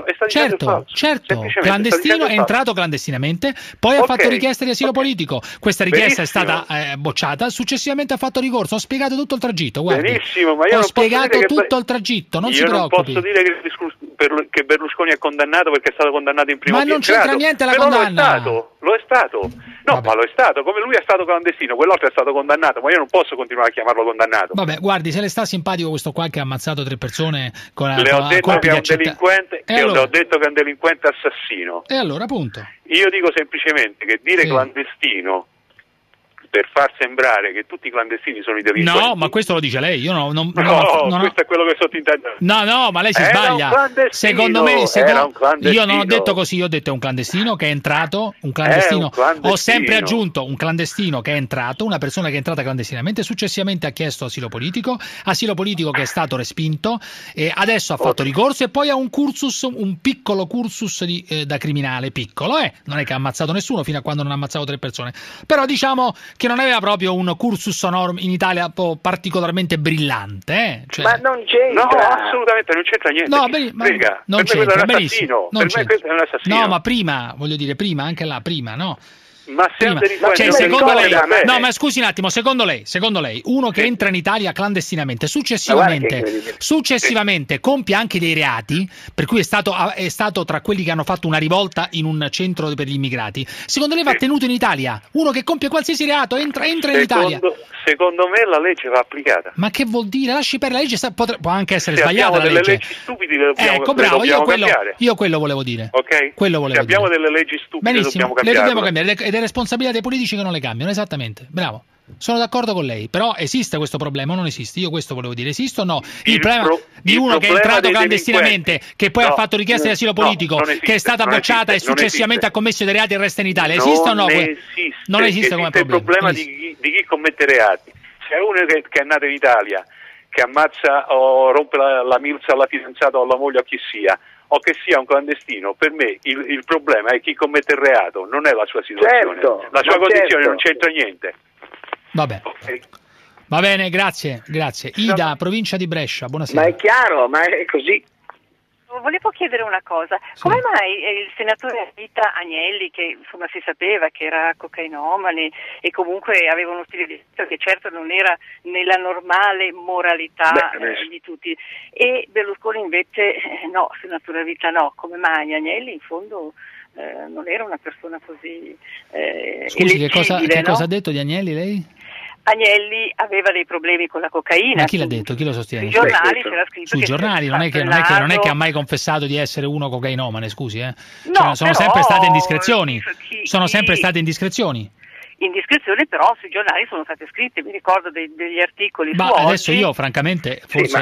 clandestino è entrato clandestinamente, poi ha fatto richiesta di asilo politico. Questa richiesta è stata bocciata, successivamente ha fatto ricorso, ho spiegato tutto il tragitto, guardi. Benissimo, ma io ho spiegato tutto il tragitto. Non si preoccupi. Non posso dire che Berlusconi è condannato perché è stato condannato in primo grado. Ma non c'entra niente la condanna. Lo è stato. No, ma lo è stato. Come lui è stato clandestino, quell'altro è stato condannato, ma io non posso continuare a chiamarlo condannato. Vabbè, guardi, se le sta simpatico questo qua che ha ammazzato 3 persone con la Le ho detto che è un delinquente, le ho detto che è un delinquente assassino. E allora, appunto. Io dico semplicemente che dire clandestino per far sembrare che tutti i clandestini sono i delinquenti. No, ma questo lo dice lei. Io non questo è quello che sottintendo. No, ma lei si sbaglia. Secondo me, io non ho detto così, io ho detto è un clandestino che è entrato, un clandestino. Ho sempre aggiunto un clandestino che è entrato, una persona che è entrata clandestinamente, successivamente ha chiesto asilo politico che è stato respinto e adesso ha fatto ricorso e poi ha un piccolo cursus da criminale, piccolo, non è che ha ammazzato nessuno fino a quando non ha ammazzato 3 persone. Però diciamo che non aveva proprio un cursus honorum in Italia particolarmente brillante, cioè... Ma non c'entra. No, assolutamente non c'entra niente. No, non c'entra, benissimo. Per me questo è un assassino. No, ma prima, voglio dire, prima, no? Ma secondo lei, no, ma scusi un attimo, secondo lei, uno che entra in Italia clandestinamente, successivamente compie anche dei reati, per cui è stato tra quelli che hanno fatto una rivolta in un centro per gli immigrati. Secondo lei va tenuto in Italia? Uno che compie qualsiasi reato entra in Italia. Secondo me la legge va applicata. Ma che vuol dire? Lasci per la legge, può anche essere sbagliata la legge. Delle leggi stupide le dobbiamo cambiare. Io quello volevo dire. Ok? Se abbiamo delle leggi stupide benissimo, le dobbiamo cambiare ed è responsabilità dei politici che non le cambiano, esattamente. Bravo. Sono d'accordo con lei, però esiste questo problema o non esiste? Io questo volevo dire, esiste o no? Il problema di uno che è entrato clandestinamente, che poi ha fatto richiesta di asilo politico, che è stata bocciata e successivamente ha commesso dei reati e resta in Italia, esiste o no? Non esiste come problema. Il problema di chi commette reati. Se è uno che è nato in Italia, che ammazza o rompe la milza alla fidanzata o alla moglie o chi sia, o che sia un clandestino, per me il problema è chi commette il reato, non è la sua situazione. La sua condizione non c'entra niente. Vabbè. Okay. Va bene, grazie. Ida, provincia di Brescia, buonasera. Ma è chiaro, ma è così. Volevo chiedere una cosa, come mai il senatore a vita Agnelli, che insomma si sapeva che era cocainomane e comunque aveva uno stile di vita che certo non era nella normale moralità di tutti, e Berlusconi invece no, senatore a vita no, come mai? Agnelli in fondo non era una persona così Scusi, che cosa ha detto di Agnelli lei? Agnelli aveva dei problemi con la cocaina. Ma chi l'ha detto? Chi lo sostiene? Sui giornali c'era scritto. Sui giornali non è che ha mai confessato di essere uno cocainomane, scusi, No, sono sempre state indiscrezioni. Sono sempre state indiscrezioni. Indiscrezioni però sui giornali sono state scritte, mi ricorno degli articoli su adesso oggi. Io francamente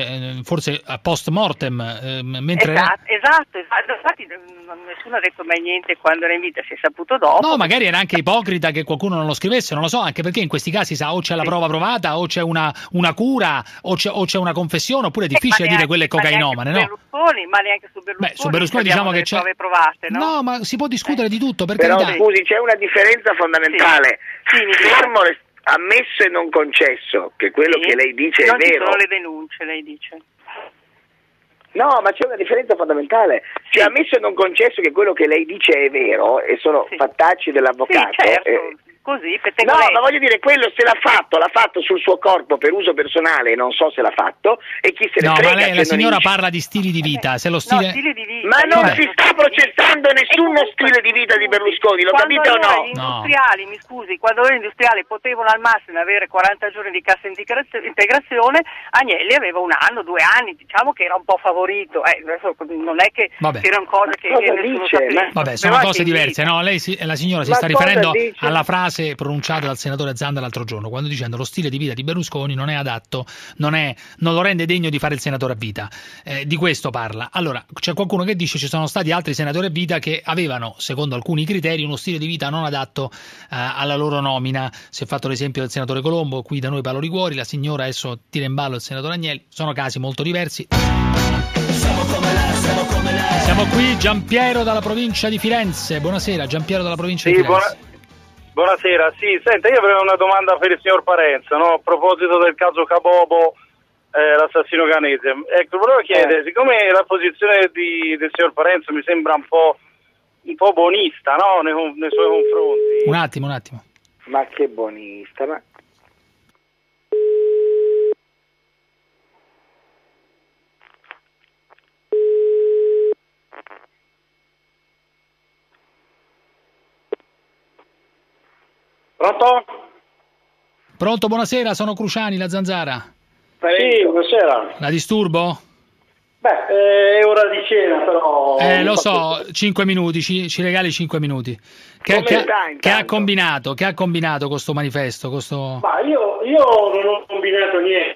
forse post mortem mentre esatto, infatti nessuno ha detto mai niente quando era in vita, si è saputo dopo. No, magari era anche ipocrita che qualcuno non lo scrivesse, non lo so, anche perché in questi casi o c'è la prova provata o c'è una cura o c'è una confessione, oppure è difficile dire quelle cocainomane, no? Ma neanche su Berlusconi. Su Berlusconi diciamo che c'è prove provate, no? No, ma si può discutere di tutto, però scusi, c'è una differenza fondamentale. ammesso e non concesso che quello che lei dice non è vero. Non ci sono le denunce, lei dice. No, ma c'è una differenza fondamentale. Se è ammesso e non concesso che quello che lei dice è vero e sono fattacci dell'avvocato. Sì, certo. Così, no, ma voglio dire, quello se l'ha fatto sul suo corpo per uso personale, non so se l'ha fatto, e chi se ne frega. No, ma lei, la signora parla di stili di vita, se lo stile... No, stile di vita. Ma non si sta processando nessuno stile di vita di Berlusconi, lo capite o no? Gli industriali, mi scusi, quando gli industriali potevano al massimo avere 40 giorni di cassa integrazione, Agnelli aveva 1 anno, 2 anni, diciamo che era un po' favorito. Adesso non è che erano cose che nessuno sapeva. Vabbè, sono cose diverse, no? Lei la signora si sta riferendo alla frase pronunciata dal senatore Zanda l'altro giorno, quando dicendo lo stile di vita di Berlusconi non è adatto, non lo rende degno di fare il senatore a vita. Di questo parla. Allora, c'è qualcuno che dice ci sono stati altri senatori a vita che avevano, secondo alcuni criteri, uno stile di vita non adatto alla loro nomina. Si è fatto l'esempio del senatore Colombo, qui da noi Paolo Liguori, la signora adesso tira in ballo il senatore Agnelli. Sono casi molto diversi. Siamo qui, Giampiero dalla provincia di Firenze. Buonasera, Giampiero dalla provincia di Firenze. Buonasera, sì, senta, io avrei una domanda per il signor Parenzo, no? A proposito del caso Cabobo, l'assassino canese. Ecco, volevo chiedere, siccome la posizione del signor Parenzo mi sembra un po' buonista, no? Nei suoi confronti. Un attimo. Ma che buonista, ma... Pronto? Pronto, buonasera, sono Cruciani, la Zanzara. Sì, buonasera. La disturbo? Beh, è ora di cena, però... Lo so, 5 minuti, ci regali 5 minuti. Che ha combinato con questo manifesto? Ma io non ho combinato niente.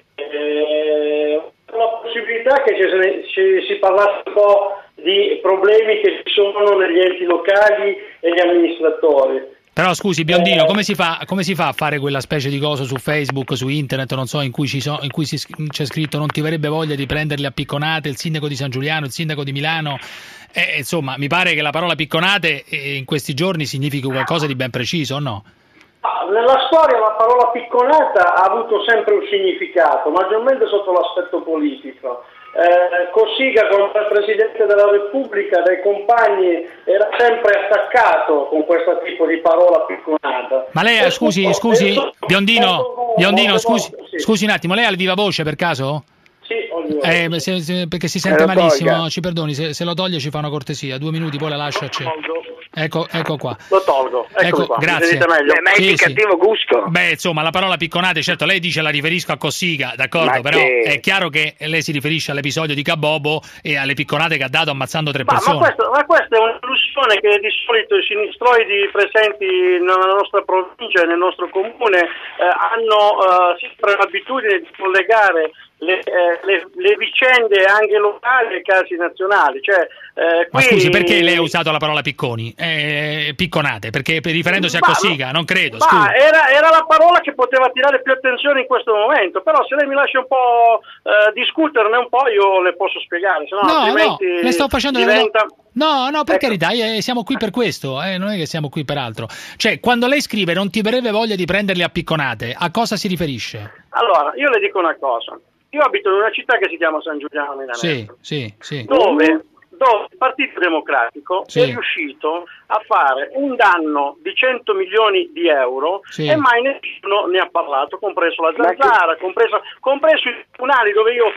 La possibilità che si parlasse un po' di problemi che ci sono negli enti locali e gli amministratori. Però scusi, Biondino, come si fa a fare quella specie di cosa su Facebook, su internet, non so, in cui c'è scritto non ti verrebbe voglia di prenderli a picconate, il sindaco di San Giuliano, il sindaco di Milano, insomma, mi pare che la parola picconate in questi giorni significhi qualcosa di ben preciso, o no? Nella storia la parola picconata ha avuto sempre un significato, maggiormente sotto l'aspetto politico. Cossiga, come Presidente della Repubblica, dai compagni era sempre attaccato con questo tipo di parola picconata. Ma lei, scusi, Biondino, scusi un attimo, lei ha il viva voce per caso? Sì, perché si sente malissimo, ci perdoni, se lo toglie ci fa una cortesia, 2 minuti, poi la lascia. Ecco qua. Lo tolgo, ecco qua. Grazie. Ma è di cattivo gusto. Beh, insomma, la parola picconate, certo, lei dice la riferisco a Cossiga, d'accordo, però è chiaro che lei si riferisce all'episodio di Cabobo e alle picconate che ha dato ammazzando 3 persone. Ma questa è un'illusione che di solito i sinistroidi presenti nella nostra provincia e nel nostro comune hanno sempre l'abitudine di collegare le vicende anche locali e casi nazionali. Ma scusi, perché lei ha usato la parola picconi? Picconate, perché riferendosi a Cossiga, non credo. Era la parola che poteva attirare più attenzione in questo momento, però se lei mi lascia un po' discuterne un po', io le posso spiegare, sennò altrimenti le sto facendo diventa... No, per carità, siamo qui per questo, non è che siamo qui per altro. Cioè, quando lei scrive non ti verrebbe voglia di prenderli a picconate, a cosa si riferisce? Allora, io le dico una cosa. Io abito in una città che si chiama San Giuliano Milanese. Sì. Dove il Partito Democratico è riuscito a fare un danno di 100 milioni di euro e mai nessuno ne ha parlato, compreso la Zanzara, compreso i tribunali dove io ho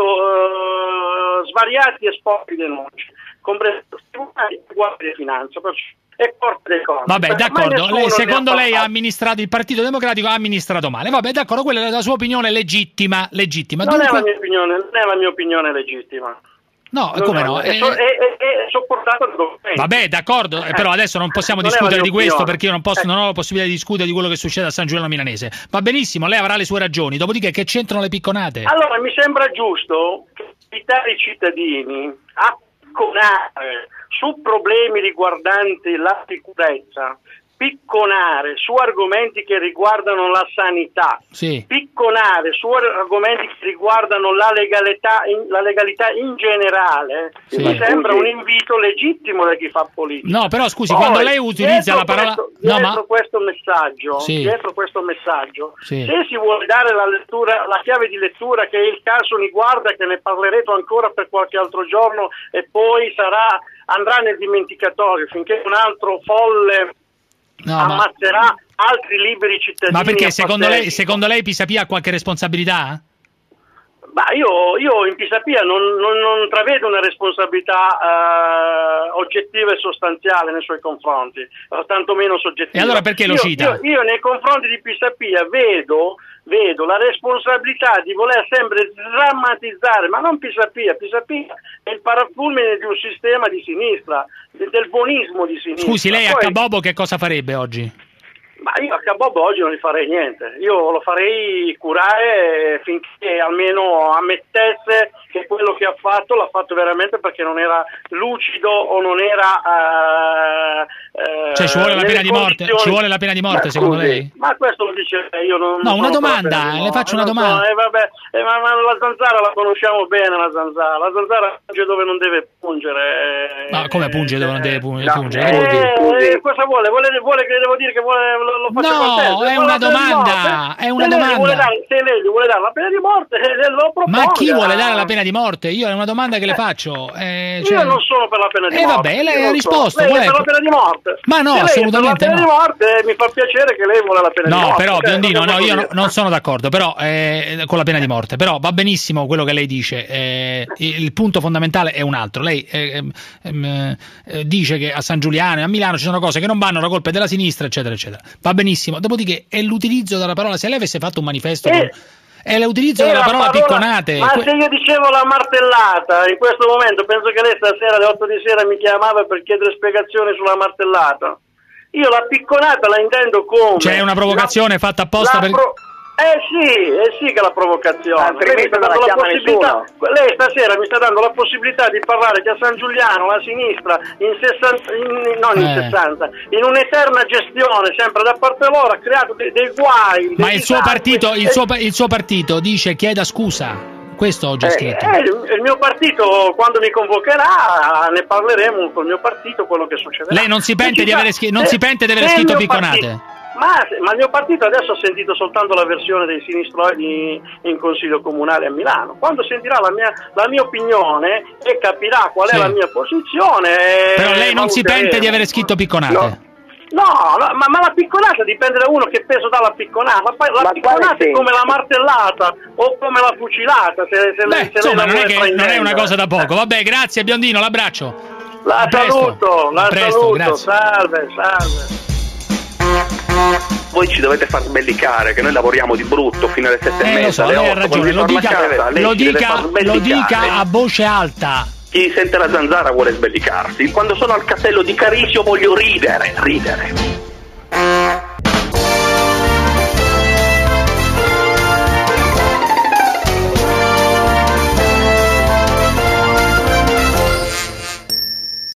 fatto svariati esposti denunce, compreso i tribunali e Guardia di Finanza. E Corte dei Conti. Vabbè, d'accordo. Secondo lei ha amministrato il Partito Democratico, ha amministrato male. Vabbè, d'accordo, quella è la sua opinione legittima. Non è la mia opinione legittima. No, come no? È sopportato da documenti. Vabbè, d'accordo, però adesso non possiamo discutere di questo perché io non ho la possibilità di discutere di quello che succede a San Giuliano Milanese. Va benissimo, lei avrà le sue ragioni. Dopodiché, che c'entrano le picconate? Allora, mi sembra giusto invitare i cittadini a picconare su problemi riguardanti la sicurezza picconare su argomenti che riguardano la sanità, picconare su argomenti che riguardano la legalità in generale, mi sembra un invito legittimo da chi fa politica. No, però scusi, quando lei utilizza la parola... Dietro questo messaggio, se si vuole dare la chiave di lettura che il caso Niguarda, che ne parlerete ancora per qualche altro giorno e poi andrà nel dimenticatorio finché un altro folle ammazzerà altri liberi cittadini. Ma perché secondo lei Pisapia ha qualche responsabilità? Io in Pisapia non intravedo una responsabilità oggettiva e sostanziale nei suoi confronti, tantomeno soggettiva. E allora perché lo cita? Io nei confronti di Pisapia vedo la responsabilità di voler sempre drammatizzare, ma non Pisapia è il parafulmine di un sistema di sinistra, del buonismo di sinistra. Scusi, lei a Cabobo che cosa farebbe oggi? Ma io a Cabobo oggi non gli farei niente, io lo farei curare finché almeno ammettesse che quello che ha fatto l'ha fatto veramente perché non era lucido o non era cioè ci vuole la pena di morte? Ci vuole la pena di morte secondo lei? Ma questo lo dice lei, io non... No, una domanda, le faccio una domanda. Ma la zanzara la conosciamo bene, la zanzara punge dove non deve pungere. Ma come punge dove non deve pungere? Cosa vuole? Vuole che devo dire che vuole lo faccia contento? No, è una domanda, è una domanda. Se lei gli vuole dare la pena di morte, lo proponga. Ma chi vuole dare la pena di morte? Io è una domanda che le faccio. Io non sono per la pena di morte. Vabbè, lei ha risposto. Lei è per la pena di morte. Ma no, assolutamente no. Per la pena di morte mi fa piacere che lei vuole la pena di morte. No, però Biondino, io non sono d'accordo, però con la pena di morte. Però va benissimo quello che lei dice. Il punto fondamentale è un altro. Lei dice che a San Giuliano e a Milano ci sono cose che non vanno, la colpa è della sinistra, eccetera, eccetera. Va benissimo. Dopodiché è l'utilizzo della parola. Se lei avesse fatto un manifesto è l'utilizzo della parola picconate. Ma se io dicevo la martellata in questo momento, penso che lei stasera alle 8 di sera mi chiamava per chiedere spiegazioni sulla martellata. Io la picconata la intendo come... C'è una provocazione fatta apposta per... sì che la provocazione. Lei stasera mi sta dando la possibilità di parlare che a San Giuliano la sinistra in un'eterna gestione sempre da parte loro ha creato dei guai. Ma il suo partito dice chieda scusa. Questo ho già scritto. Il mio partito, quando mi convocherà, ne parleremo col mio partito quello che succederà. Lei non si pente di avere scritto picconate? Ma il mio partito adesso ha sentito soltanto la versione dei sinistroni in Consiglio Comunale a Milano. Quando sentirà la mia opinione e capirà qual è la mia posizione... Però lei non si pente di avere scritto picconate? No, ma la picconata dipende da uno che peso dà la picconata. La picconata è come la martellata o come la fucilata. Insomma, non è una cosa da poco. Vabbè, grazie Biondino, l'abbraccio. La saluto, grazie. Salve. Voi ci dovete far sbellicare che noi lavoriamo di brutto fino alle 7:30. Lo so, lei ha ragione, lo dica a voce alta. Chi sente la zanzara vuole sbellicarsi. Quando sono al castello di Carisio voglio ridere.